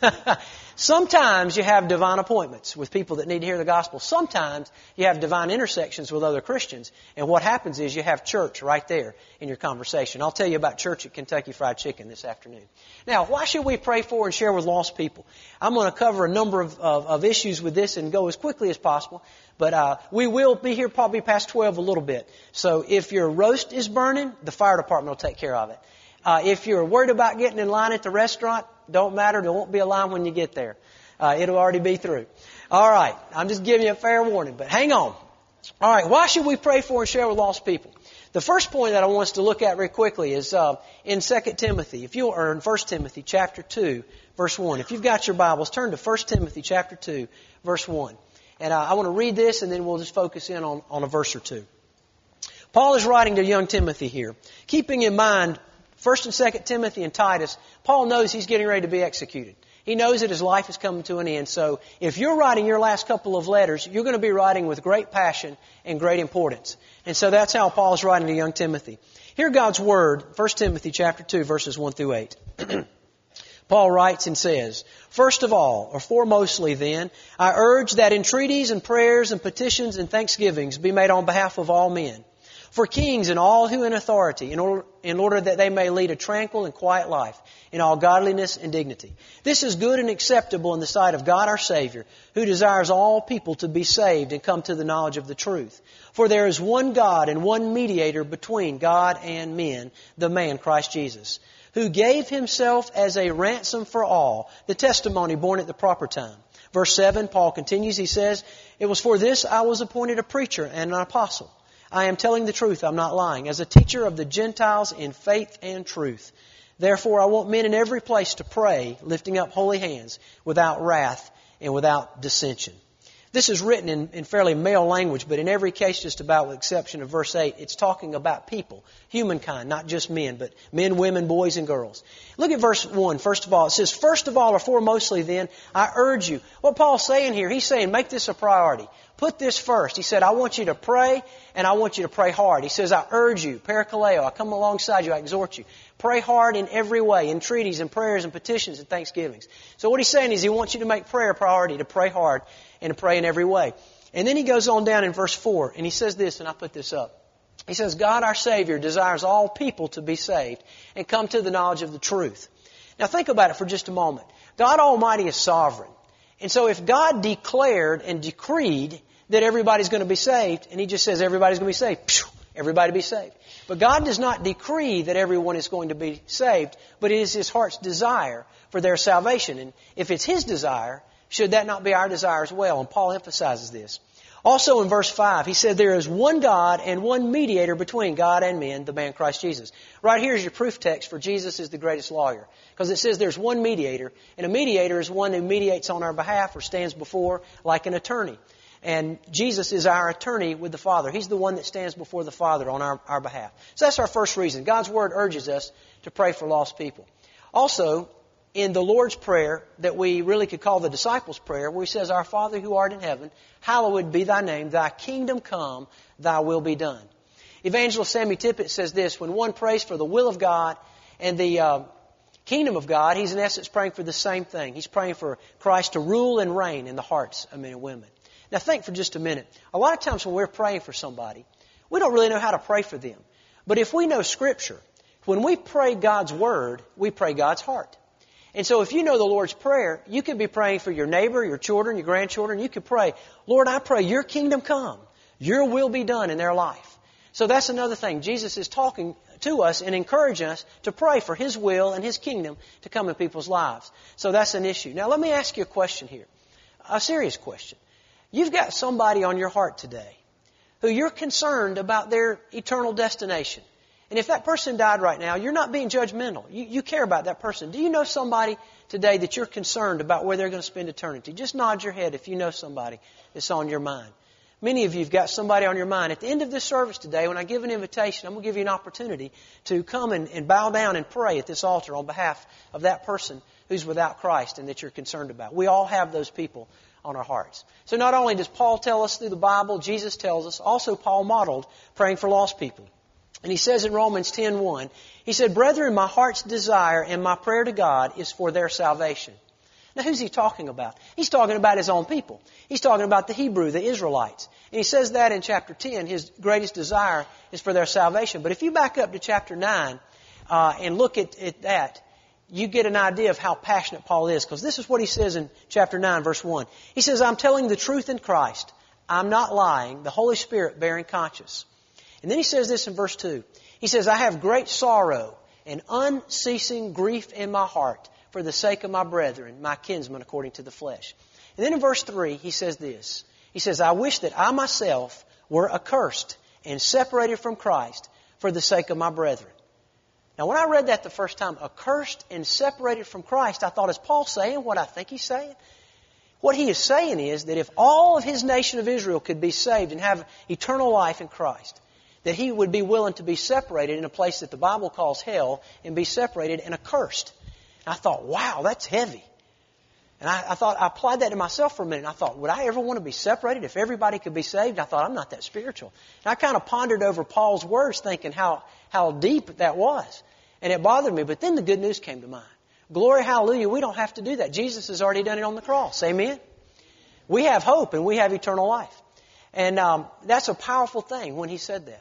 Sometimes you have divine appointments with people that need to hear the gospel. Sometimes you have divine intersections with other Christians. And what happens is you have church right there in your conversation. I'll tell you about church at Kentucky Fried Chicken this afternoon. Now, why should we pray for and share with lost people? I'm going to cover a number of, of, of issues with this and go as quickly as possible. But uh, we will be here probably past twelve a little bit. So if your roast is burning, the fire department will take care of it. Uh, if you're worried about getting in line at the restaurant, don't matter. There won't be a line when you get there. Uh, it'll already be through. All right. I'm just giving you a fair warning, but hang on. All right. Why should we pray for and share with lost people? The first point that I want us to look at very quickly is uh, in Second Timothy, if you or in First Timothy chapter two, verse one. If you've got your Bibles, turn to First Timothy chapter two, verse one. And uh, I want to read this, and then we'll just focus in on, on a verse or two. Paul is writing to young Timothy here, keeping in mind First and Second Timothy and Titus. Paul knows he's getting ready to be executed. He knows that his life is coming to an end. So if you're writing your last couple of letters, you're going to be writing with great passion and great importance. And so that's how Paul's writing to young Timothy. Hear God's word, First Timothy chapter two, verses one through eight. Paul writes and says, first of all, or foremostly then, I urge that entreaties and prayers and petitions and thanksgivings be made on behalf of all men, for kings and all who in authority, in order, in order that they may lead a tranquil and quiet life in all godliness and dignity. This is good and acceptable in the sight of God our Savior, who desires all people to be saved and come to the knowledge of the truth. For there is one God and one mediator between God and men, the man Christ Jesus, who gave Himself as a ransom for all, the testimony born at the proper time. Verse seven, Paul continues, he says, "It was for this I was appointed a preacher and an apostle. I am telling the truth, I'm not lying, as a teacher of the Gentiles in faith and truth. Therefore I want men in every place to pray, lifting up holy hands, without wrath and without dissension." This is written in, in fairly male language, but in every case, just about with the exception of verse eight, it's talking about people, humankind, not just men, but men, women, boys, and girls. Look at verse one. First of all, it says, "First of all, or foremostly then, I urge you." What Paul's saying here, he's saying, make this a priority. Put this first. He said, I want you to pray, and I want you to pray hard. He says, I urge you, parakaleo, I come alongside you, I exhort you. Pray hard in every way, entreaties and prayers and petitions and thanksgivings. So what he's saying is he wants you to make prayer a priority, to pray hard and to pray in every way. And then he goes on down in verse four, and he says this, and I put this up. He says, God our Savior desires all people to be saved and come to the knowledge of the truth. Now think about it for just a moment. God Almighty is sovereign. And so if God declared and decreed that everybody's going to be saved, and He just says everybody's going to be saved, everybody be saved. But God does not decree that everyone is going to be saved, but it is His heart's desire for their salvation. And if it's His desire, should that not be our desire as well? And Paul emphasizes this. Also in verse five, he said there is one God and one mediator between God and men, the man Christ Jesus. Right here is your proof text for Jesus is the greatest lawyer. Because it says there's one mediator, and a mediator is one who mediates on our behalf or stands before like an attorney. And Jesus is our attorney with the Father. He's the one that stands before the Father on our, our behalf. So that's our first reason. God's Word urges us to pray for lost people. Also, in the Lord's Prayer that we really could call the disciples' prayer, where He says, Our Father who art in heaven, hallowed be Thy name, Thy kingdom come, Thy will be done. Evangelist Sammy Tippett says this, when one prays for the will of God and the uh, kingdom of God, he's in essence praying for the same thing. He's praying for Christ to rule and reign in the hearts of men and women. Now think for just a minute. A lot of times when we're praying for somebody, we don't really know how to pray for them. But if we know Scripture, when we pray God's Word, we pray God's heart. And so if you know the Lord's Prayer, you could be praying for your neighbor, your children, your grandchildren. You could pray, Lord, I pray your kingdom come. Your will be done in their life. So that's another thing. Jesus is talking to us and encouraging us to pray for His will and His kingdom to come in people's lives. So that's an issue. Now let me ask you a question here. A serious question. You've got somebody on your heart today who you're concerned about their eternal destination. And if that person died right now, you're not being judgmental. You, you care about that person. Do you know somebody today that you're concerned about where they're going to spend eternity? Just nod your head if you know somebody that's on your mind. Many of you have got somebody on your mind. At the end of this service today, when I give an invitation, I'm going to give you an opportunity to come and, and bow down and pray at this altar on behalf of that person who's without Christ and that you're concerned about. We all have those people on our hearts. So not only does Paul tell us through the Bible, Jesus tells us, also Paul modeled praying for lost people. And he says in Romans ten one, he said, Brethren, my heart's desire and my prayer to God is for their salvation. Now who's he talking about? He's talking about his own people. He's talking about the Hebrew, the Israelites. And he says that in chapter ten, his greatest desire is for their salvation. But if you back up to chapter nine uh, and look at, at that, you get an idea of how passionate Paul is. Because this is what he says in chapter nine, verse one. He says, I'm telling the truth in Christ. I'm not lying. The Holy Spirit bearing conscience. And then he says this in verse two. He says, I have great sorrow and unceasing grief in my heart for the sake of my brethren, my kinsmen according to the flesh. And then in verse three, he says this. He says, I wish that I myself were accursed and separated from Christ for the sake of my brethren. Now when I read that the first time, accursed and separated from Christ, I thought, is Paul saying what I think he's saying? What he is saying is that if all of his nation of Israel could be saved and have eternal life in Christ, that he would be willing to be separated in a place that the Bible calls hell and be separated and accursed. And I thought, wow, that's heavy. And I, I thought, I applied that to myself for a minute. And I thought, would I ever want to be separated if everybody could be saved? I thought, I'm not that spiritual. And I kind of pondered over Paul's words thinking how, how deep that was. And it bothered me. But then the good news came to mind. Glory, hallelujah, we don't have to do that. Jesus has already done it on the cross. Amen? We have hope and we have eternal life. And um, that's a powerful thing when he said that.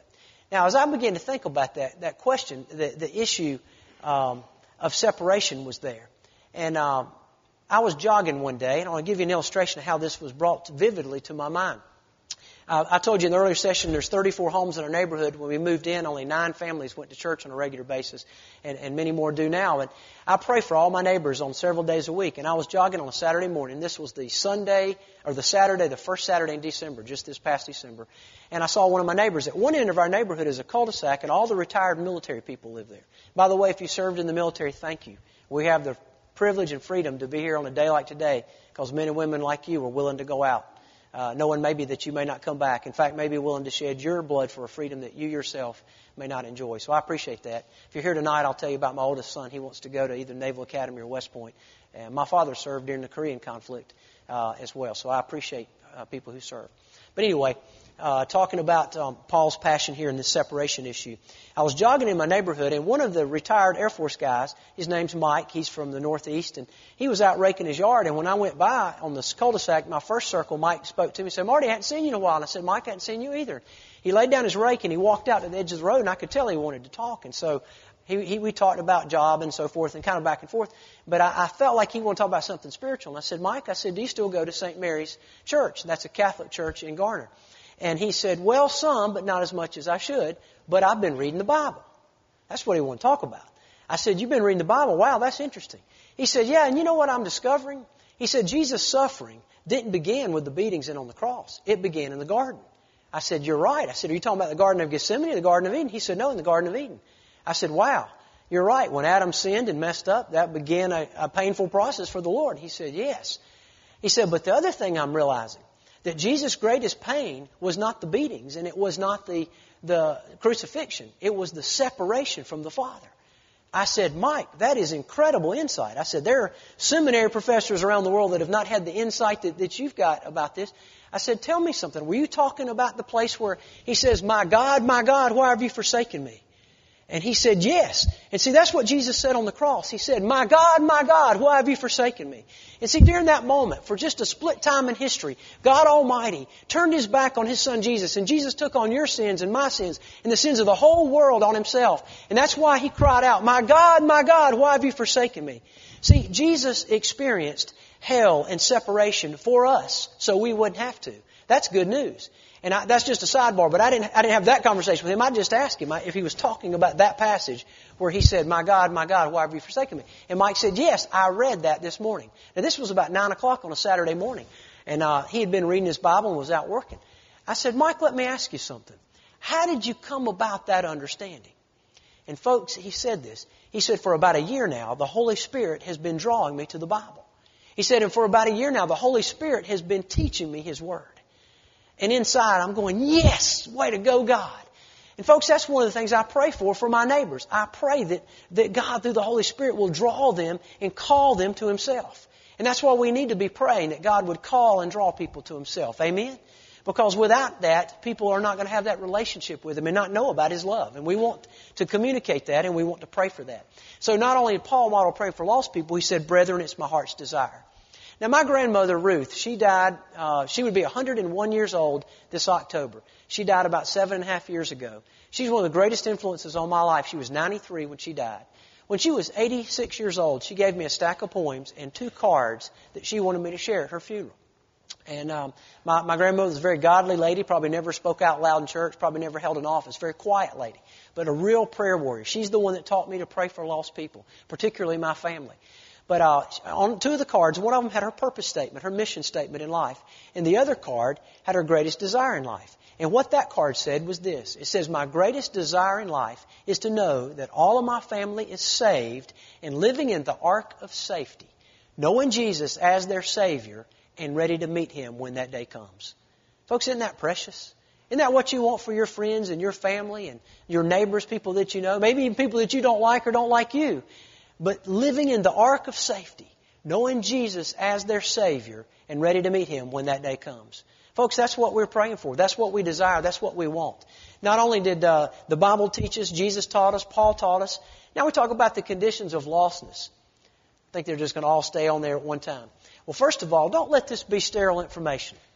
Now, as I began to think about that, that question, the, the issue um, of separation was there. And um, I was jogging one day, and I want to give you an illustration of how this was brought vividly to my mind. Uh, I told you in the earlier session there's thirty-four homes in our neighborhood. When we moved in, only nine families went to church on a regular basis, and, and many more do now. And I pray for all my neighbors on several days a week. And I was jogging on a Saturday morning. This was the Sunday, or the Saturday, the first Saturday in December, just this past December. And I saw one of my neighbors. At one end of our neighborhood is a cul-de-sac, and all the retired military people live there. By the way, if you served in the military, thank you. We have the privilege and freedom to be here on a day like today because men and women like you were willing to go out. Uh, knowing maybe that you may not come back. In fact, maybe willing to shed your blood for a freedom that you yourself may not enjoy. So I appreciate that. If you're here tonight, I'll tell you about my oldest son. He wants to go to either Naval Academy or West Point. And my father served during the Korean conflict uh, as well. So I appreciate uh, people who serve. But anyway, uh, talking about um, Paul's passion here in this separation issue. I was jogging in my neighborhood, and one of the retired Air Force guys, his name's Mike, he's from the Northeast, and he was out raking his yard. And when I went by on this cul-de-sac, my first circle, Mike spoke to me and said, "Marty, I hadn't seen you in a while." And I said, "Mike, I hadn't seen you either." He laid down his rake and he walked out to the edge of the road, and I could tell he wanted to talk. And so he, he we talked about job and so forth and kind of back and forth. But I, I felt like he wanted to talk about something spiritual. And I said, "Mike," I said, "do you still go to Saint Mary's Church?" That's a Catholic church in Garner. And he said, "Well, some, but not as much as I should. But I've been reading the Bible." That's what he wanted to talk about. I said, "You've been reading the Bible? Wow, that's interesting." He said, "Yeah, and you know what I'm discovering?" He said, "Jesus' suffering didn't begin with the beatings and on the cross. It began in the garden." I said, "You're right." I said, "Are you talking about the Garden of Gethsemane or the Garden of Eden?" He said, "No, in the Garden of Eden." I said, "Wow, you're right. When Adam sinned and messed up, that began a, a painful process for the Lord." He said, "Yes." He said, "But the other thing I'm realizing, that Jesus' greatest pain was not the beatings and it was not the, the crucifixion. It was the separation from the Father." I said, "Mike, that is incredible insight." I said, "There are seminary professors around the world that have not had the insight that, that you've got about this." I said, "Tell me something. Were you talking about the place where he says, 'My God, my God, why have you forsaken me?'" And he said, "Yes." And see, that's what Jesus said on the cross. He said, "My God, my God, why have you forsaken me?" And see, during that moment, for just a split time in history, God Almighty turned His back on His Son Jesus, and Jesus took on your sins and my sins and the sins of the whole world on Himself. And that's why He cried out, "My God, my God, why have you forsaken me?" See, Jesus experienced hell and separation for us, so we wouldn't have to. That's good news. And I, that's just a sidebar, but I didn't, I didn't have that conversation with him. I just asked him if he was talking about that passage where he said, "My God, my God, why have you forsaken me?" And Mike said, "Yes, I read that this morning." Now, this was about nine o'clock on a Saturday morning. And uh, he had been reading his Bible and was out working. I said, "Mike, let me ask you something. How did you come about that understanding?" And folks, he said this. He said, "For about a year now, the Holy Spirit has been drawing me to the Bible." He said, "And for about a year now, the Holy Spirit has been teaching me His Word." And inside, I'm going, "Yes, way to go, God." And folks, that's one of the things I pray for for my neighbors. I pray that, that God, through the Holy Spirit, will draw them and call them to Himself. And that's why we need to be praying that God would call and draw people to Himself. Amen? Because without that, people are not going to have that relationship with Him and not know about His love. And we want to communicate that, and we want to pray for that. So not only did Paul model pray for lost people, he said, "Brethren, it's my heart's desire." Now, my grandmother, Ruth, she died, uh, she would be one hundred one years old this October. She died about seven and a half years ago. She's one of the greatest influences on my life. She was ninety-three when she died. When she was eighty-six years old, she gave me a stack of poems and two cards that she wanted me to share at her funeral. And um, my, my grandmother was a very godly lady, probably never spoke out loud in church, probably never held an office, very quiet lady, but a real prayer warrior. She's the one that taught me to pray for lost people, particularly my family. But uh, on two of the cards, one of them had her purpose statement, her mission statement in life. And the other card had her greatest desire in life. And what that card said was this. It says, "My greatest desire in life is to know that all of my family is saved and living in the ark of safety, knowing Jesus as their Savior and ready to meet Him when that day comes." Folks, isn't that precious? Isn't that what you want for your friends and your family and your neighbors, people that you know, maybe even people that you don't like or don't like you? But living in the ark of safety, knowing Jesus as their Savior and ready to meet Him when that day comes. Folks, that's what we're praying for. That's what we desire. That's what we want. Not only did uh, the Bible teach us, Jesus taught us, Paul taught us. Now we talk about the conditions of lostness. I think they're just going to all stay on there at one time. Well, first of all, don't let this be sterile information.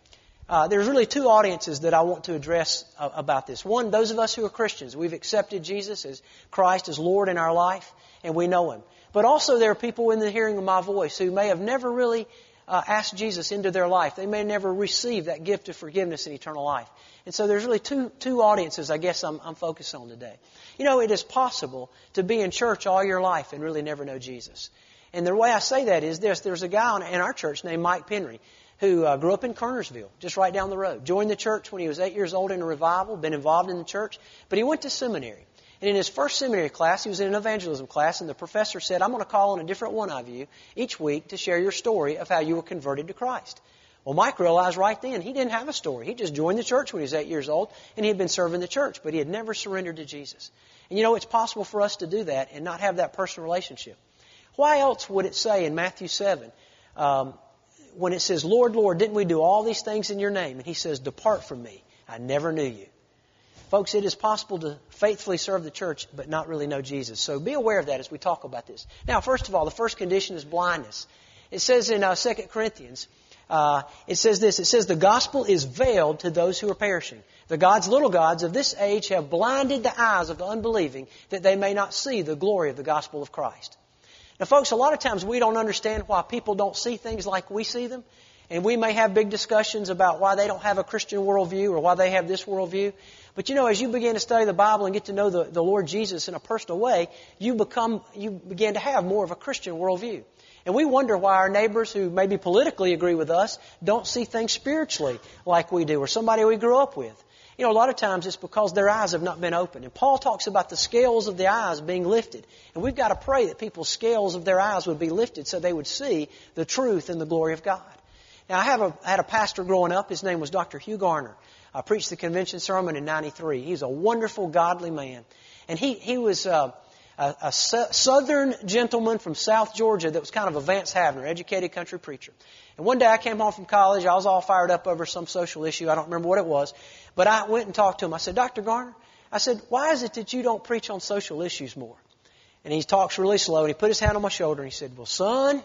Uh, there's really two audiences that I want to address uh, about this. One, those of us who are Christians. We've accepted Jesus as Christ as Lord in our life, and we know Him. But also there are people in the hearing of my voice who may have never really uh, asked Jesus into their life. They may never receive that gift of forgiveness and eternal life. And so there's really two two audiences I guess I'm, I'm focused on today. You know, it is possible to be in church all your life and really never know Jesus. And the way I say that is this. There's a guy in our church named Mike Penry who uh, grew up in Kernersville, just right down the road. Joined the church when he was eight years old in a revival, been involved in the church, but he went to seminary. And in his first seminary class, he was in an evangelism class, and the professor said, I'm going to call on a different one of you each week to share your story of how you were converted to Christ. Well, Mike realized right then he didn't have a story. He just joined the church when he was eight years old, and he had been serving the church, but he had never surrendered to Jesus. And you know, it's possible for us to do that and not have that personal relationship. Why else would it say in Matthew seven, um, when it says, Lord, Lord, didn't we do all these things in your name? And He says, depart from me. I never knew you. Folks, it is possible to faithfully serve the church but not really know Jesus. So be aware of that as we talk about this. Now, first of all, the first condition is blindness. It says in uh, Second Corinthians, uh, it says this, it says, the gospel is veiled to those who are perishing. The gods, little gods of this age have blinded the eyes of the unbelieving that they may not see the glory of the gospel of Christ. Now, folks, a lot of times we don't understand why people don't see things like we see them. And we may have big discussions about why they don't have a Christian worldview or why they have this worldview. But you know, as you begin to study the Bible and get to know the, the Lord Jesus in a personal way, you become, you begin to have more of a Christian worldview. And we wonder why our neighbors who maybe politically agree with us don't see things spiritually like we do, or somebody we grew up with. You know, a lot of times it's because their eyes have not been opened. And Paul talks about the scales of the eyes being lifted. And we've got to pray that people's scales of their eyes would be lifted so they would see the truth and the glory of God. Now, I have a, I had a pastor growing up. His name was Doctor Hugh Garner. I preached the convention sermon in ninety-three. He was a wonderful, godly man. And he, he was uh, a, a southern gentleman from South Georgia that was kind of a Vance Havner, educated country preacher. And one day I came home from college. I was all fired up over some social issue. I don't remember what it was. But I went and talked to him. I said, Doctor Garner, I said, why is it that you don't preach on social issues more? And he talks really slow, and he put his hand on my shoulder, and he said, well, son,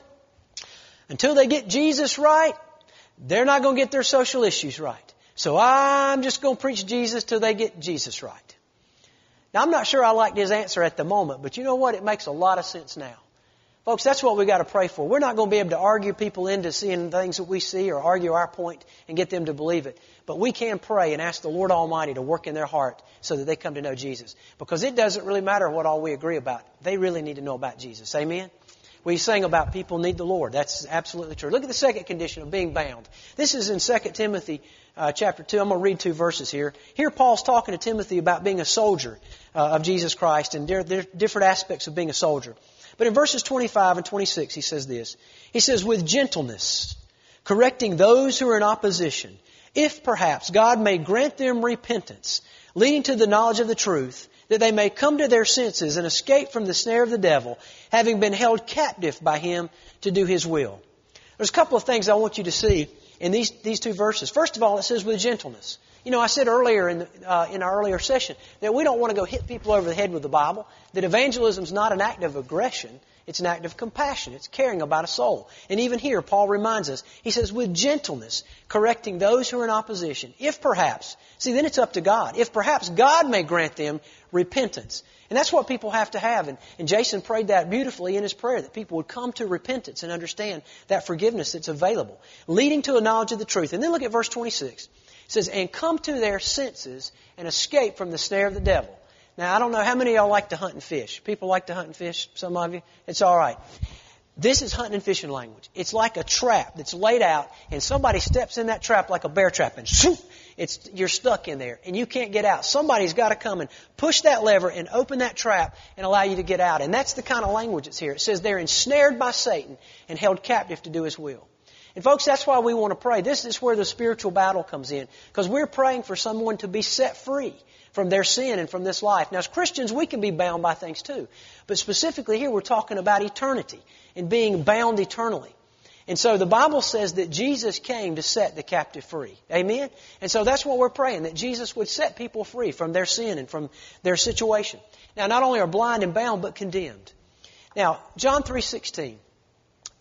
until they get Jesus right, they're not going to get their social issues right. So I'm just going to preach Jesus till they get Jesus right. Now, I'm not sure I liked his answer at the moment, but you know what? It makes a lot of sense now. Folks, that's what we got to pray for. We're not going to be able to argue people into seeing things that we see or argue our point and get them to believe it. But we can pray and ask the Lord Almighty to work in their heart so that they come to know Jesus. Because it doesn't really matter what all we agree about. They really need to know about Jesus. Amen? We sing about people need the Lord. That's absolutely true. Look at the second condition of being bound. This is in Second Timothy uh, chapter two. I'm going to read two verses here. Here Paul's talking to Timothy about being a soldier uh, of Jesus Christ, and there, there are different aspects of being a soldier. But in verses twenty-five and twenty-six, he says this. He says, with gentleness, correcting those who are in opposition, if perhaps God may grant them repentance, leading to the knowledge of the truth, that they may come to their senses and escape from the snare of the devil, having been held captive by him to do his will. There's a couple of things I want you to see in these, these two verses. First of all, it says with gentleness. You know, I said earlier in, the, uh, in our earlier session that we don't want to go hit people over the head with the Bible, that evangelism is not an act of aggression, it's an act of compassion. It's caring about a soul. And even here, Paul reminds us, he says, with gentleness, correcting those who are in opposition, if perhaps, see, then it's up to God, if perhaps God may grant them repentance. And that's what people have to have. And, and Jason prayed that beautifully in his prayer, that people would come to repentance and understand that forgiveness that's available, leading to a knowledge of the truth. And then look at verse twenty-six. It says, and come to their senses and escape from the snare of the devil. Now, I don't know how many of y'all like to hunt and fish. People like to hunt and fish, some of you. It's all right. This is hunting and fishing language. It's like a trap that's laid out, and somebody steps in that trap like a bear trap, and shoo, it's, you're stuck in there, and you can't get out. Somebody's got to come and push that lever and open that trap and allow you to get out. And that's the kind of language that's here. It says they're ensnared by Satan and held captive to do his will. And folks, that's why we want to pray. This is where the spiritual battle comes in, because we're praying for someone to be set free from their sin and from this life. Now, as Christians, we can be bound by things too. But specifically here, we're talking about eternity and being bound eternally. And so the Bible says that Jesus came to set the captive free. Amen? And so that's what we're praying, that Jesus would set people free from their sin and from their situation. Now, not only are blind and bound, but condemned. Now, John three sixteen.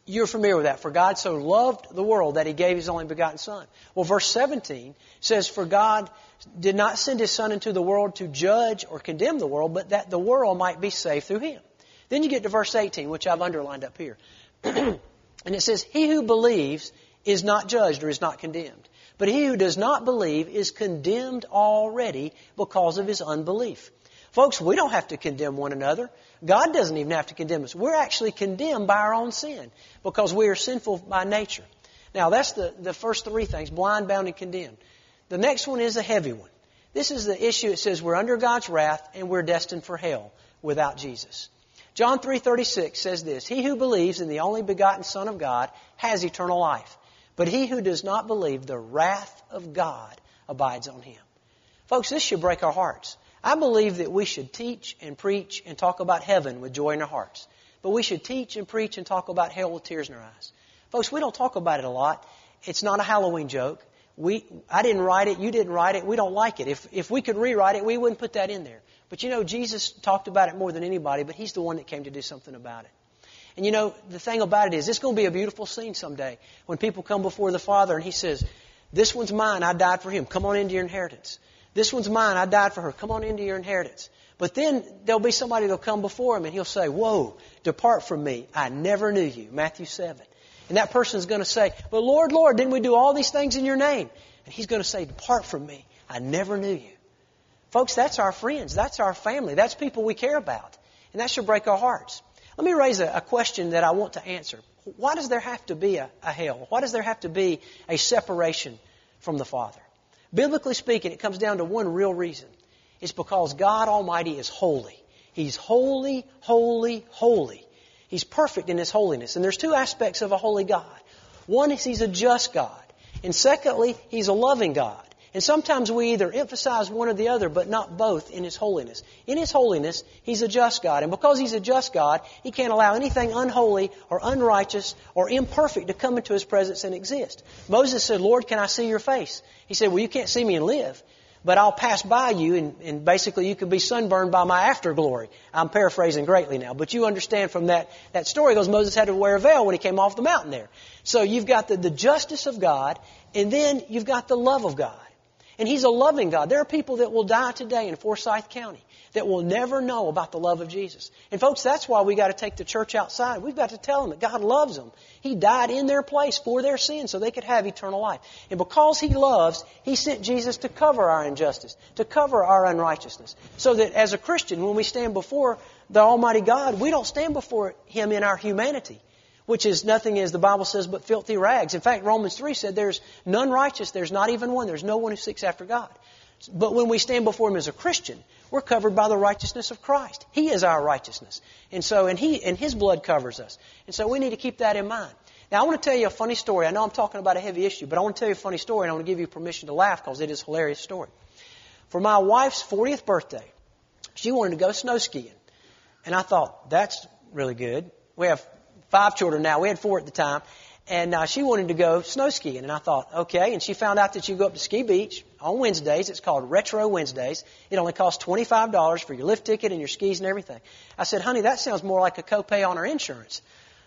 You're familiar with that. For God so loved the world that He gave His only begotten Son. Well, verse seventeen says, for God did not send His Son into the world to judge or condemn the world, but that the world might be saved through Him. Then you get to verse eighteen, which I've underlined up here. And it says, he who believes is not judged or is not condemned. But he who does not believe is condemned already because of his unbelief. Folks, we don't have to condemn one another. God doesn't even have to condemn us. We're actually condemned by our own sin because we are sinful by nature. Now, that's the, the first three things, blind, bound, and condemned. The next one is a heavy one. This is the issue. It says we're under God's wrath and we're destined for hell without Jesus. John three thirty-six says this, he who believes in the only begotten Son of God has eternal life. But he who does not believe, the wrath of God abides on him. Folks, this should break our hearts. I believe that we should teach and preach and talk about heaven with joy in our hearts. But we should teach and preach and talk about hell with tears in our eyes. Folks, we don't talk about it a lot. It's not a Halloween joke. We, I didn't write it. You didn't write it. We don't like it. If, if we could rewrite it, we wouldn't put that in there. But you know, Jesus talked about it more than anybody, but He's the one that came to do something about it. And you know, the thing about it is, it's going to be a beautiful scene someday when people come before the Father and He says, this one's mine, I died for him. Come on into your inheritance. This one's mine, I died for her. Come on into your inheritance. But then there'll be somebody that'll come before Him and He'll say, whoa, depart from me. I never knew you. Matthew seven. And that person's going to say, but Lord, Lord, didn't we do all these things in your name? And He's going to say, depart from me. I never knew you. Folks, that's our friends. That's our family. That's people we care about. And that should break our hearts. Let me raise a, a question that I want to answer. Why does there have to be a, a hell? Why does there have to be a separation from the Father? Biblically speaking, it comes down to one real reason. It's because God Almighty is holy. He's holy, holy, holy. He's perfect in His holiness. And there's two aspects of a holy God. One is He's a just God. And secondly, He's a loving God. And sometimes we either emphasize one or the other, but not both in His holiness. In His holiness, He's a just God. And because He's a just God, He can't allow anything unholy or unrighteous or imperfect to come into His presence and exist. Moses said, Lord, can I see your face? He said, well, you can't see me and live, but I'll pass by you, and, and basically you could be sunburned by my afterglory. I'm paraphrasing greatly now, but you understand from that, that story, because Moses had to wear a veil when he came off the mountain there. So you've got the, the justice of God, and then you've got the love of God. And He's a loving God. There are people that will die today in Forsyth County that will never know about the love of Jesus. And folks, that's why we got to take the church outside. We've got to tell them that God loves them. He died in their place for their sins so they could have eternal life. And because He loves, He sent Jesus to cover our injustice, to cover our unrighteousness. So that as a Christian, when we stand before the Almighty God, we don't stand before Him in our humanity, which is nothing, as the Bible says, but filthy rags. In fact, Romans three said there's none righteous, there's not even one, there's no one who seeks after God. But when we stand before Him as a Christian, we're covered by the righteousness of Christ. He is our righteousness. And so, and He, and His blood covers us. And so we need to keep that in mind. Now, I want to tell you a funny story. I know I'm talking about a heavy issue, but I want to tell you a funny story, and I want to give you permission to laugh because it is a hilarious story. For my wife's fortieth birthday, she wanted to go snow skiing. And I thought, that's really good. We have five children now. We had four at the time. And uh, she wanted to go snow skiing. And I thought, okay. And she found out that you go up to Ski Beach on Wednesdays. It's called Retro Wednesdays. It only costs twenty-five dollars for your lift ticket and your skis and everything. I said, honey, that sounds more like a copay on our insurance.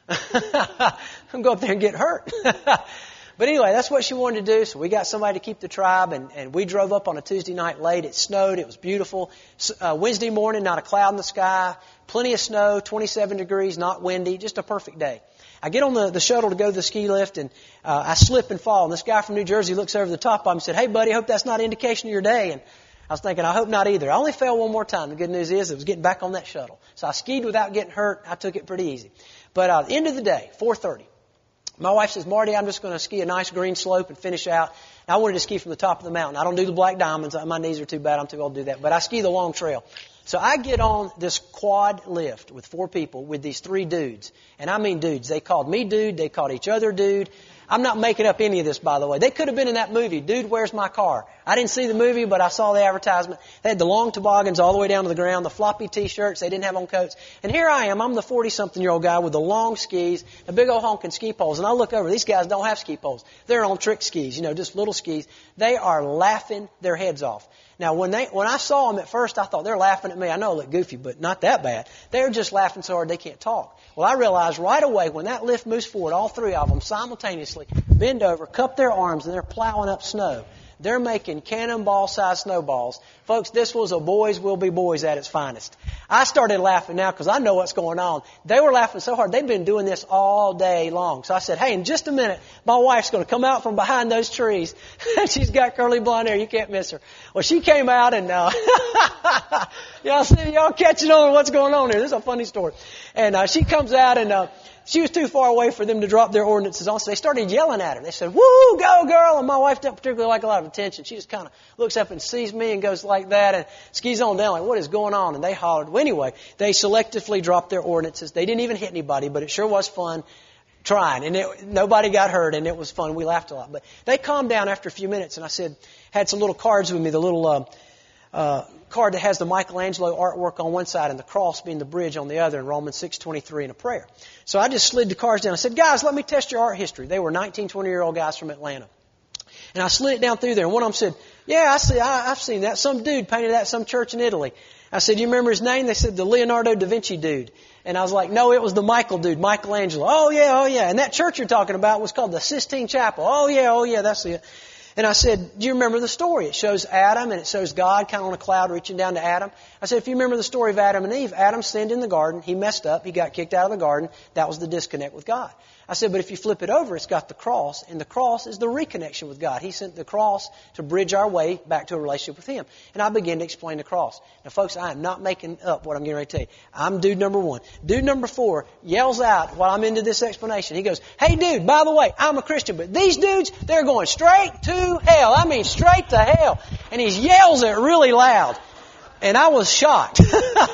I'm go up there and get hurt. But anyway, that's what she wanted to do. So we got somebody to keep the tribe, and, and we drove up on a Tuesday night late. It snowed. It was beautiful. Uh, Wednesday morning, not a cloud in the sky. Plenty of snow, twenty-seven degrees, not windy. Just a perfect day. I get on the, the shuttle to go to the ski lift, and uh, I slip and fall. And this guy from New Jersey looks over the top of me and said, hey, buddy, I hope that's not an indication of your day. And I was thinking, I hope not either. I only fell one more time. The good news is it was getting back on that shuttle. So I skied without getting hurt. I took it pretty easy. But uh, at the end of the day, four thirty, my wife says, Marty, I'm just going to ski a nice green slope and finish out. And I wanted to ski from the top of the mountain. I don't do the black diamonds. My knees are too bad. I'm too old to do that. But I ski the long trail. So I get on this quad lift with four people with these three dudes. And I mean dudes. They called me dude. They called each other dude. I'm not making up any of this, by the way. They could have been in that movie, Dude, Where's My Car? I didn't see the movie, but I saw the advertisement. They had the long toboggans all the way down to the ground, the floppy T-shirts. They didn't have on coats. And here I am. I'm the forty-something-year-old guy with the long skis, the big old honking ski poles. And I look over. These guys don't have ski poles. They're on trick skis, you know, just little skis. They are laughing their heads off. Now, when they when I saw them at first, I thought they're laughing at me. I know I look goofy, but not that bad. They're just laughing so hard they can't talk. Well, I realized right away when that lift moves forward, all three of them simultaneously bend over, cup their arms, and they're plowing up snow. They're making cannonball-sized snowballs. Folks, this was a boys will be boys at its finest. I started laughing now because I know what's going on. They were laughing so hard. They've been doing this all day long. So I said, hey, in just a minute, my wife's going to come out from behind those trees. She's got curly blonde hair. You can't miss her. Well, she came out and, uh, y'all see, y'all catching on what's going on here. This is a funny story. And, uh, she comes out and, uh, she was too far away for them to drop their ordinances on, so they started yelling at her. They said, woo, go girl! And my wife doesn't particularly like a lot of attention. She just kind of looks up and sees me and goes like that and skis on down like, what is going on? And they hollered. Well, anyway, they selectively dropped their ordinances. They didn't even hit anybody, but it sure was fun trying. And it, nobody got hurt, and it was fun. We laughed a lot. But they calmed down after a few minutes, and I said, had some little cards with me, the little uh, uh, card that has the Michelangelo artwork on one side and the cross being the bridge on the other, and Romans six twenty-three and a prayer. So I just slid the cards down. I said, guys, let me test your art history. They were nineteen, twenty-year-old guys from Atlanta. And I slid it down through there, and one of them said, yeah, I see, I, I've seen that. Some dude painted that at some church in Italy. I said, you remember his name? They said, the Leonardo da Vinci dude. And I was like, no, it was the Michael dude, Michelangelo. Oh, yeah, oh, yeah. And that church you're talking about was called the Sistine Chapel. Oh, yeah, oh, yeah, that's it. And I said, do you remember the story? It shows Adam and it shows God kind of on a cloud reaching down to Adam. I said, if you remember the story of Adam and Eve, Adam sinned in the garden. He messed up. He got kicked out of the garden. That was the disconnect with God. I said, but if you flip it over, it's got the cross, and the cross is the reconnection with God. He sent the cross to bridge our way back to a relationship with Him. And I began to explain the cross. Now, folks, I am not making up what I'm getting ready to tell you. I'm dude number one. Dude number four yells out while I'm into this explanation. He goes, hey, dude, by the way, I'm a Christian, but these dudes, they're going straight to hell. I mean, straight to hell. And he yells it really loud. And I was shocked.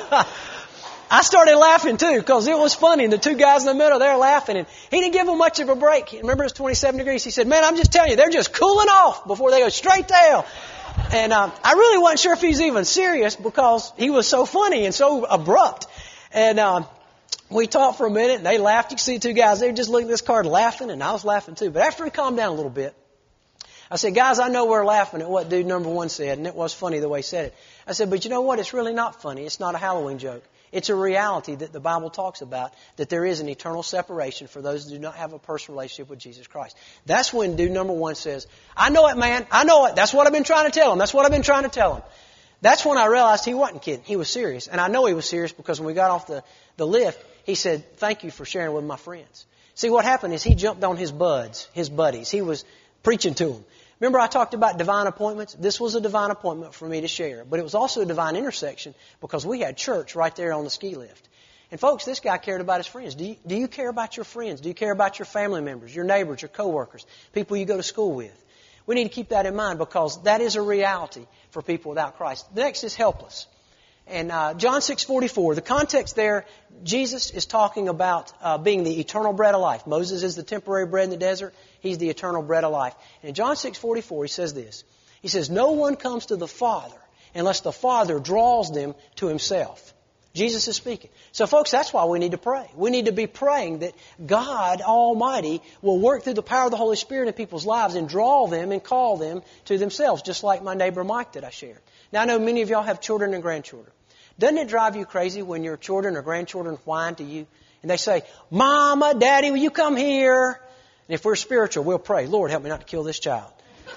I started laughing too because it was funny. And the two guys in the middle, they're laughing. And he didn't give them much of a break. Remember, it was twenty-seven degrees. He said, man, I'm just telling you, they're just cooling off before they go straight to hell. And um, I really wasn't sure if he was even serious because he was so funny and so abrupt. And um, we talked for a minute and they laughed. You can see the two guys, they were just looking at this card laughing, and I was laughing too. But after he calmed down a little bit, I said, guys, I know we're laughing at what dude number one said, and it was funny the way he said it. I said, but you know what? It's really not funny. It's not a Halloween joke. It's a reality that the Bible talks about, that there is an eternal separation for those who do not have a personal relationship with Jesus Christ. That's when dude number one says, I know it, man. I know it. That's what I've been trying to tell him. That's what I've been trying to tell him. That's when I realized he wasn't kidding. He was serious. And I know he was serious because when we got off the, the lift, he said, thank you for sharing with my friends. See, what happened is he jumped on his buds, his buddies. He was preaching to them. Remember I talked about divine appointments? This was a divine appointment for me to share. But it was also a divine intersection because we had church right there on the ski lift. And folks, this guy cared about his friends. Do you, do you care about your friends? Do you care about your family members, your neighbors, your coworkers, people you go to school with? We need to keep that in mind because that is a reality for people without Christ. The next is helpless. And uh, John six forty-four, the context there, Jesus is talking about uh, being the eternal bread of life. Moses is the temporary bread in the desert. He's the eternal bread of life. And in John six forty-four, he says this. He says, no one comes to the Father unless the Father draws them to Himself. Jesus is speaking. So, folks, that's why we need to pray. We need to be praying that God Almighty will work through the power of the Holy Spirit in people's lives and draw them and call them to themselves, just like my neighbor Mike that I shared. Now, I know many of y'all have children and grandchildren. Doesn't it drive you crazy when your children or grandchildren whine to you and they say, Mama, Daddy, will you come here? And if we're spiritual, we'll pray, Lord, help me not to kill this child.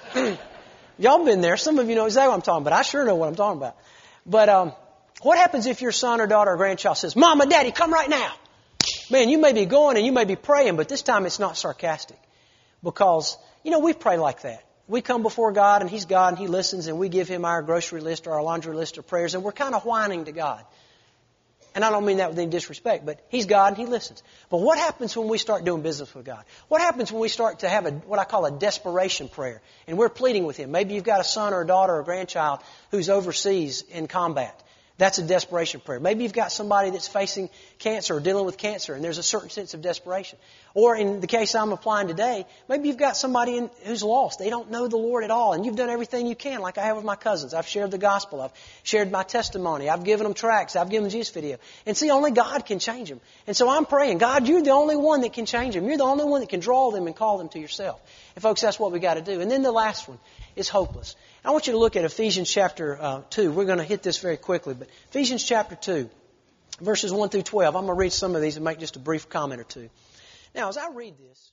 Y'all been there. Some of you know exactly what I'm talking about. I sure know what I'm talking about. But um, what happens if your son or daughter or grandchild says, Mama, Daddy, come right now? Man, you may be going and you may be praying, but this time it's not sarcastic. Because, you know, we pray like that. We come before God and He's God and He listens and we give Him our grocery list or our laundry list of prayers and we're kind of whining to God. And I don't mean that with any disrespect, but He's God and He listens. But what happens when we start doing business with God? What happens when we start to have a what I call a desperation prayer and we're pleading with Him? Maybe you've got a son or a daughter or a grandchild who's overseas in combat. That's a desperation prayer. Maybe you've got somebody that's facing cancer or dealing with cancer and there's a certain sense of desperation. Or in the case I'm applying today, maybe you've got somebody in, who's lost. They don't know the Lord at all and you've done everything you can like I have with my cousins. I've shared the gospel. I've shared my testimony. I've given them tracts. I've given them Jesus video. And see, only God can change them. And so I'm praying, God, you're the only one that can change them. You're the only one that can draw them and call them to yourself. And folks, that's what we got to do. And then the last one is hopeless. I want you to look at Ephesians chapter uh, two. We're going to hit this very quickly, but Ephesians chapter two, verses one through twelve. I'm going to read some of these and make just a brief comment or two. Now, as I read this,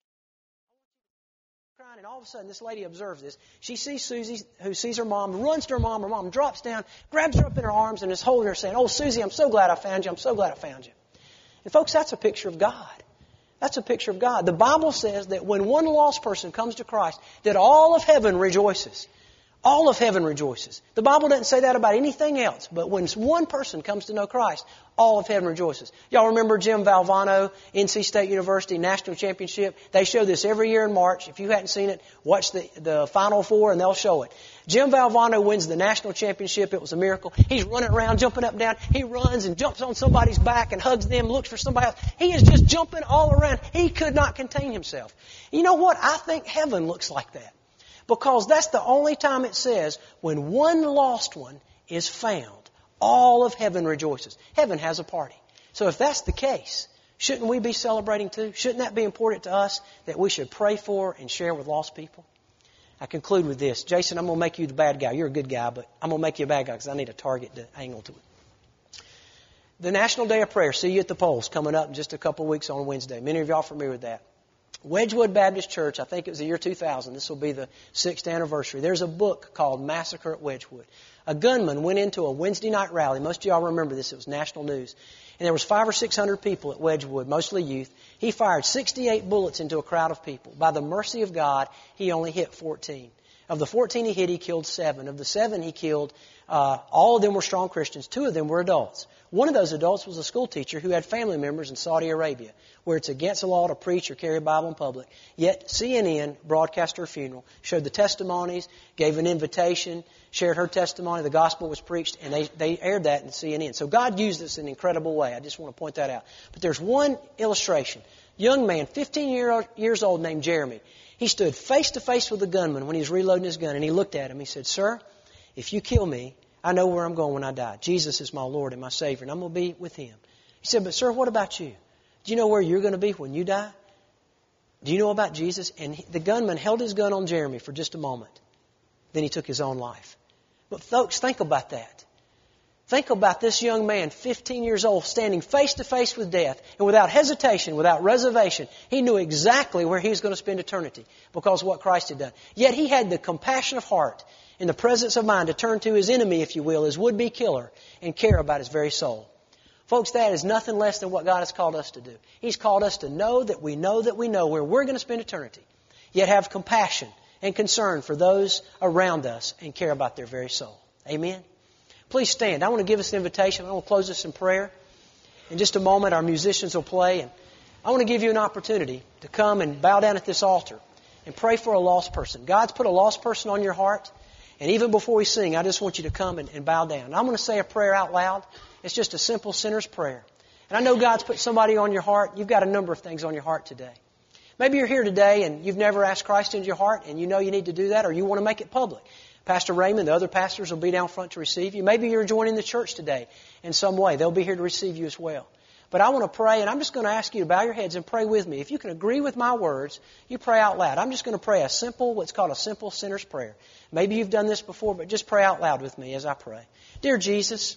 crying, and all of a sudden this lady observes this. She sees Susie, who sees her mom, runs to her mom. Her mom drops down, grabs her up in her arms, and is holding her, saying, "Oh, Susie, I'm so glad I found you. I'm so glad I found you." And folks, that's a picture of God. That's a picture of God. The Bible says that when one lost person comes to Christ, that all of heaven rejoices. All of heaven rejoices. The Bible doesn't say that about anything else, but when one person comes to know Christ, all of heaven rejoices. Y'all remember Jim Valvano, N C State University National Championship? They show this every year in March. If you hadn't seen it, watch the, the Final Four and they'll show it. Jim Valvano wins the national championship. It was a miracle. He's running around, jumping up and down. He runs and jumps on somebody's back and hugs them, looks for somebody else. He is just jumping all around. He could not contain himself. You know what? I think heaven looks like that. Because that's the only time it says when one lost one is found, all of heaven rejoices. Heaven has a party. So if that's the case, shouldn't we be celebrating too? Shouldn't that be important to us that we should pray for and share with lost people? I conclude with this. Jason, I'm going to make you the bad guy. You're a good guy, but I'm going to make you a bad guy because I need a target to angle to it. The National Day of Prayer, see you at the polls, coming up in just a couple of weeks on Wednesday. Many of y'all are familiar with that. Wedgwood Baptist Church, I think it was the year two thousand. This will be the sixth anniversary. There's a book called Massacre at Wedgwood. A gunman went into a Wednesday night rally. Most of y'all remember this. It was national news. And there was five or six hundred people at Wedgwood, mostly youth. He fired sixty-eight bullets into a crowd of people. By the mercy of God, he only hit fourteen. Of the fourteen he hit, he killed seven. Of the seven he killed, uh, all of them were strong Christians. Two of them were adults. One of those adults was a school teacher who had family members in Saudi Arabia, where it's against the law to preach or carry a Bible in public. Yet C N N broadcast her funeral, showed the testimonies, gave an invitation, shared her testimony, the gospel was preached, and they, they aired that in C N N. So God used this in an incredible way. I just want to point that out. But there's one illustration. Young man, fifteen year, years old, named Jeremy. He stood face to face with the gunman when he was reloading his gun, and he looked at him. He said, "Sir, if you kill me, I know where I'm going when I die. Jesus is my Lord and my Savior, and I'm going to be with Him." He said, "But sir, what about you? Do you know where you're going to be when you die? Do you know about Jesus?" And he, the gunman held his gun on Jeremy for just a moment. Then he took his own life. But folks, think about that. Think about this young man, fifteen years old, standing face to face with death. And without hesitation, without reservation, he knew exactly where he was going to spend eternity because of what Christ had done. Yet he had the compassion of heart and the presence of mind to turn to his enemy, if you will, his would-be killer, and care about his very soul. Folks, that is nothing less than what God has called us to do. He's called us to know that we know that we know where we're going to spend eternity, yet have compassion and concern for those around us and care about their very soul. Amen? Please stand. I want to give us an invitation. I want to close this in prayer. In just a moment, our musicians will play. And I want to give you an opportunity to come and bow down at this altar and pray for a lost person. God's put a lost person on your heart. And even before we sing, I just want you to come and, and bow down. I'm going to say a prayer out loud. It's just a simple sinner's prayer. And I know God's put somebody on your heart. You've got a number of things on your heart today. Maybe you're here today and you've never asked Christ into your heart and you know you need to do that, or you want to make it public. Pastor Raymond, the other pastors will be down front to receive you. Maybe you're joining the church today in some way. They'll be here to receive you as well. But I want to pray, and I'm just going to ask you to bow your heads and pray with me. If you can agree with my words, you pray out loud. I'm just going to pray a simple, what's called a simple sinner's prayer. Maybe you've done this before, but just pray out loud with me as I pray. Dear Jesus,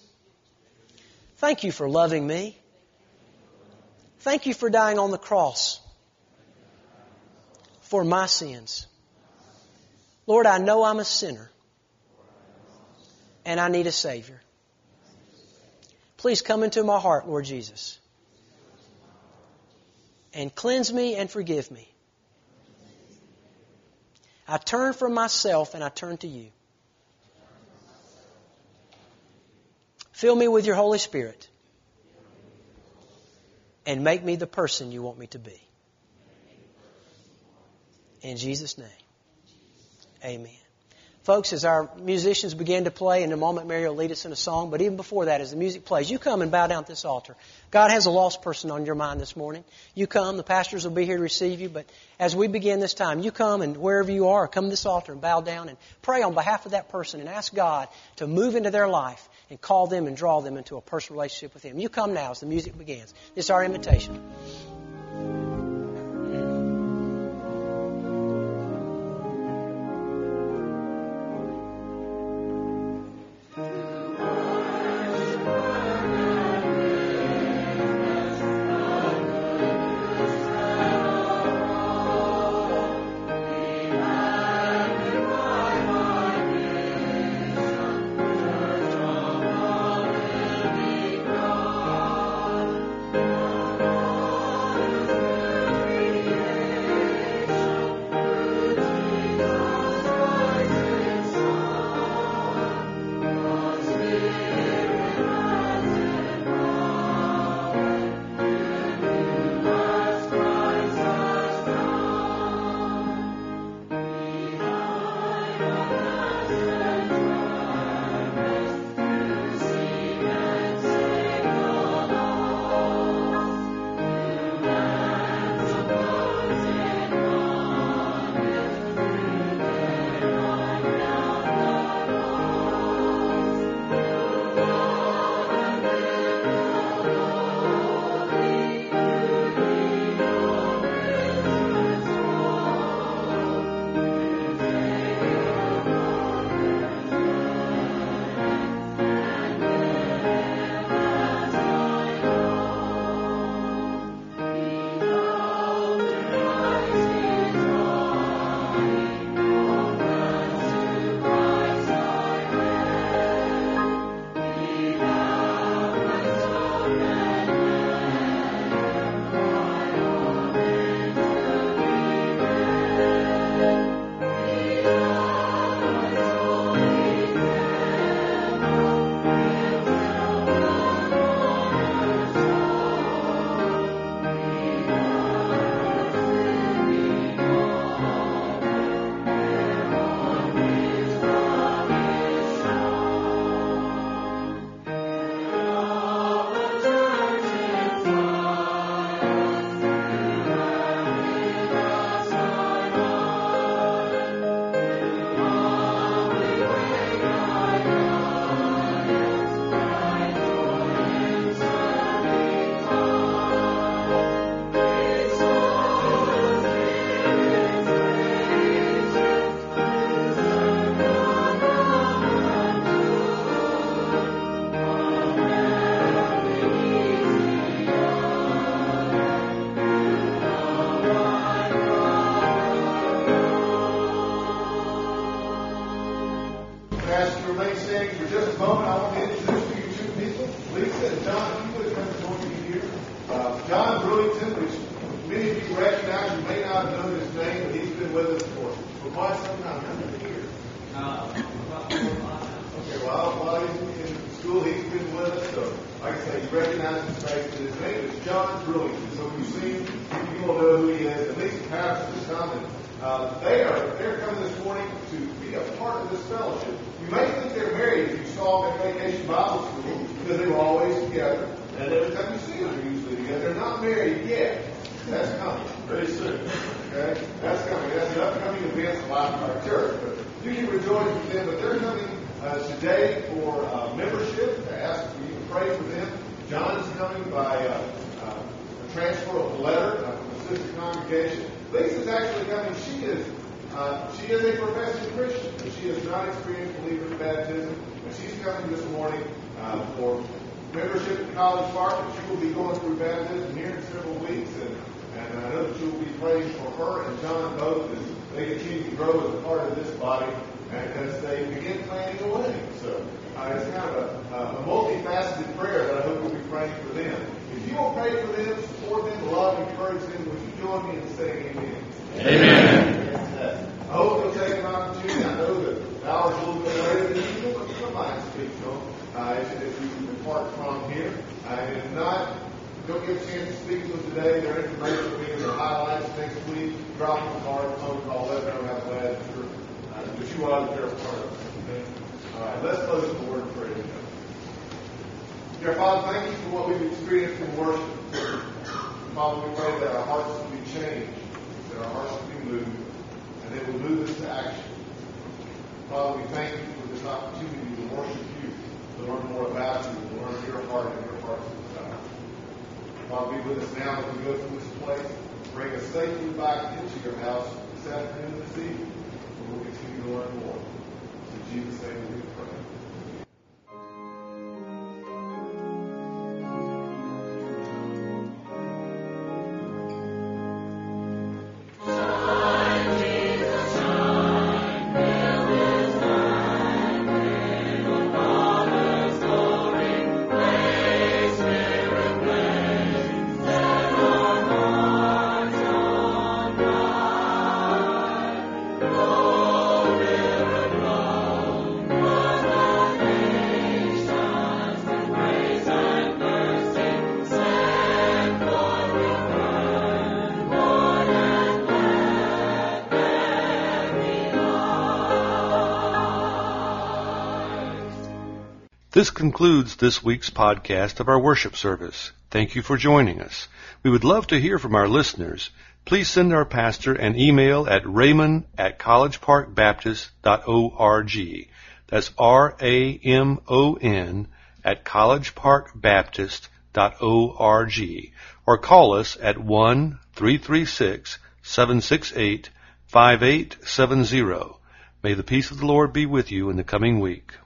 thank you for loving me. Thank you for dying on the cross for my sins. Lord, I know I'm a sinner and I need a Savior. Please come into my heart, Lord Jesus, and cleanse me and forgive me. I turn from myself and I turn to you. Fill me with your Holy Spirit and make me the person you want me to be. In Jesus' name, amen. Folks, as our musicians begin to play, in a moment Mary will lead us in a song, but even before that, as the music plays, you come and bow down at this altar. God has a lost person on your mind this morning. You come, the pastors will be here to receive you, but as we begin this time, you come and wherever you are, come to this altar and bow down and pray on behalf of that person and ask God to move into their life and call them and draw them into a personal relationship with Him. You come now as the music begins. This is our invitation. Pastor, remain standing for just a moment. I want to introduce to you two people, Lisa and John. If you would come to join me here. Uh, John Brewington, which many of you recognize, you may not have known his name, but he's been with us for, for quite some time. How many years? Uh, okay, well, while he's in school, he's been with us. So, like I say, you recognize his face, but his name is John Brewington. So when you see him, you will know who he is. At least the pastor is coming. Uh, they are they're coming this morning to be a part of this fellowship. You may think they're married if you saw them at Vacation Bible School because they were always together. And every time you see them, they're usually together. They're not married yet. That's coming very soon. Okay? That's coming. That's the upcoming events of Life of our church. But do you rejoice with them? But they're coming uh, today for uh, membership. I ask for you to pray for them. John is coming by uh, uh, a transfer of a letter uh, from the sister congregation. Lisa's actually coming. She is uh, she is a professing Christian, but she has not experienced believer's baptism. And she's coming this morning uh, for membership at College Park, and she will be going through baptism here in several weeks. And, and I know that you will be praying for her and John both as they continue to grow as a part of this body and as they begin planning a wedding. So uh, it's kind of a, a multifaceted prayer that I hope you'll be praying for them. If you will pray for them, support them, love, encourage them, would you join me in saying amen? Amen. I hope you'll take an opportunity. I know that the hour's a little bit later than usual, but come by and speak to them uh, as, as you depart from here. Uh, and if not, don't get a chance to speak to them today. Their information will be in their highlights next week. Drop them a card, phone call, let them know how glad that you're, uh, that you are that they're a part of it. Okay? All right, let's close with a word of prayer together. Dear Father, thank you for what we've experienced in worship. Father, we pray that our hearts will be changed, that our hearts will be moved, and it will move us to action. Father, we thank you for this opportunity to worship you, to learn more about you, to learn your heart and your heart's desire. Father, be with us now as we go through this place. Bring us safely back into your house this afternoon and this evening, and we'll continue to learn more. In Jesus' name we pray. This concludes this week's podcast of our worship service. Thank you for joining us. We would love to hear from our listeners. Please send our pastor an email at raymond at collegeparkbaptist dot org. That's R A M O N at collegeparkbaptist dot org. Or call us at one three three six, seven six eight, five eight seven zero. May the peace of the Lord be with you in the coming week.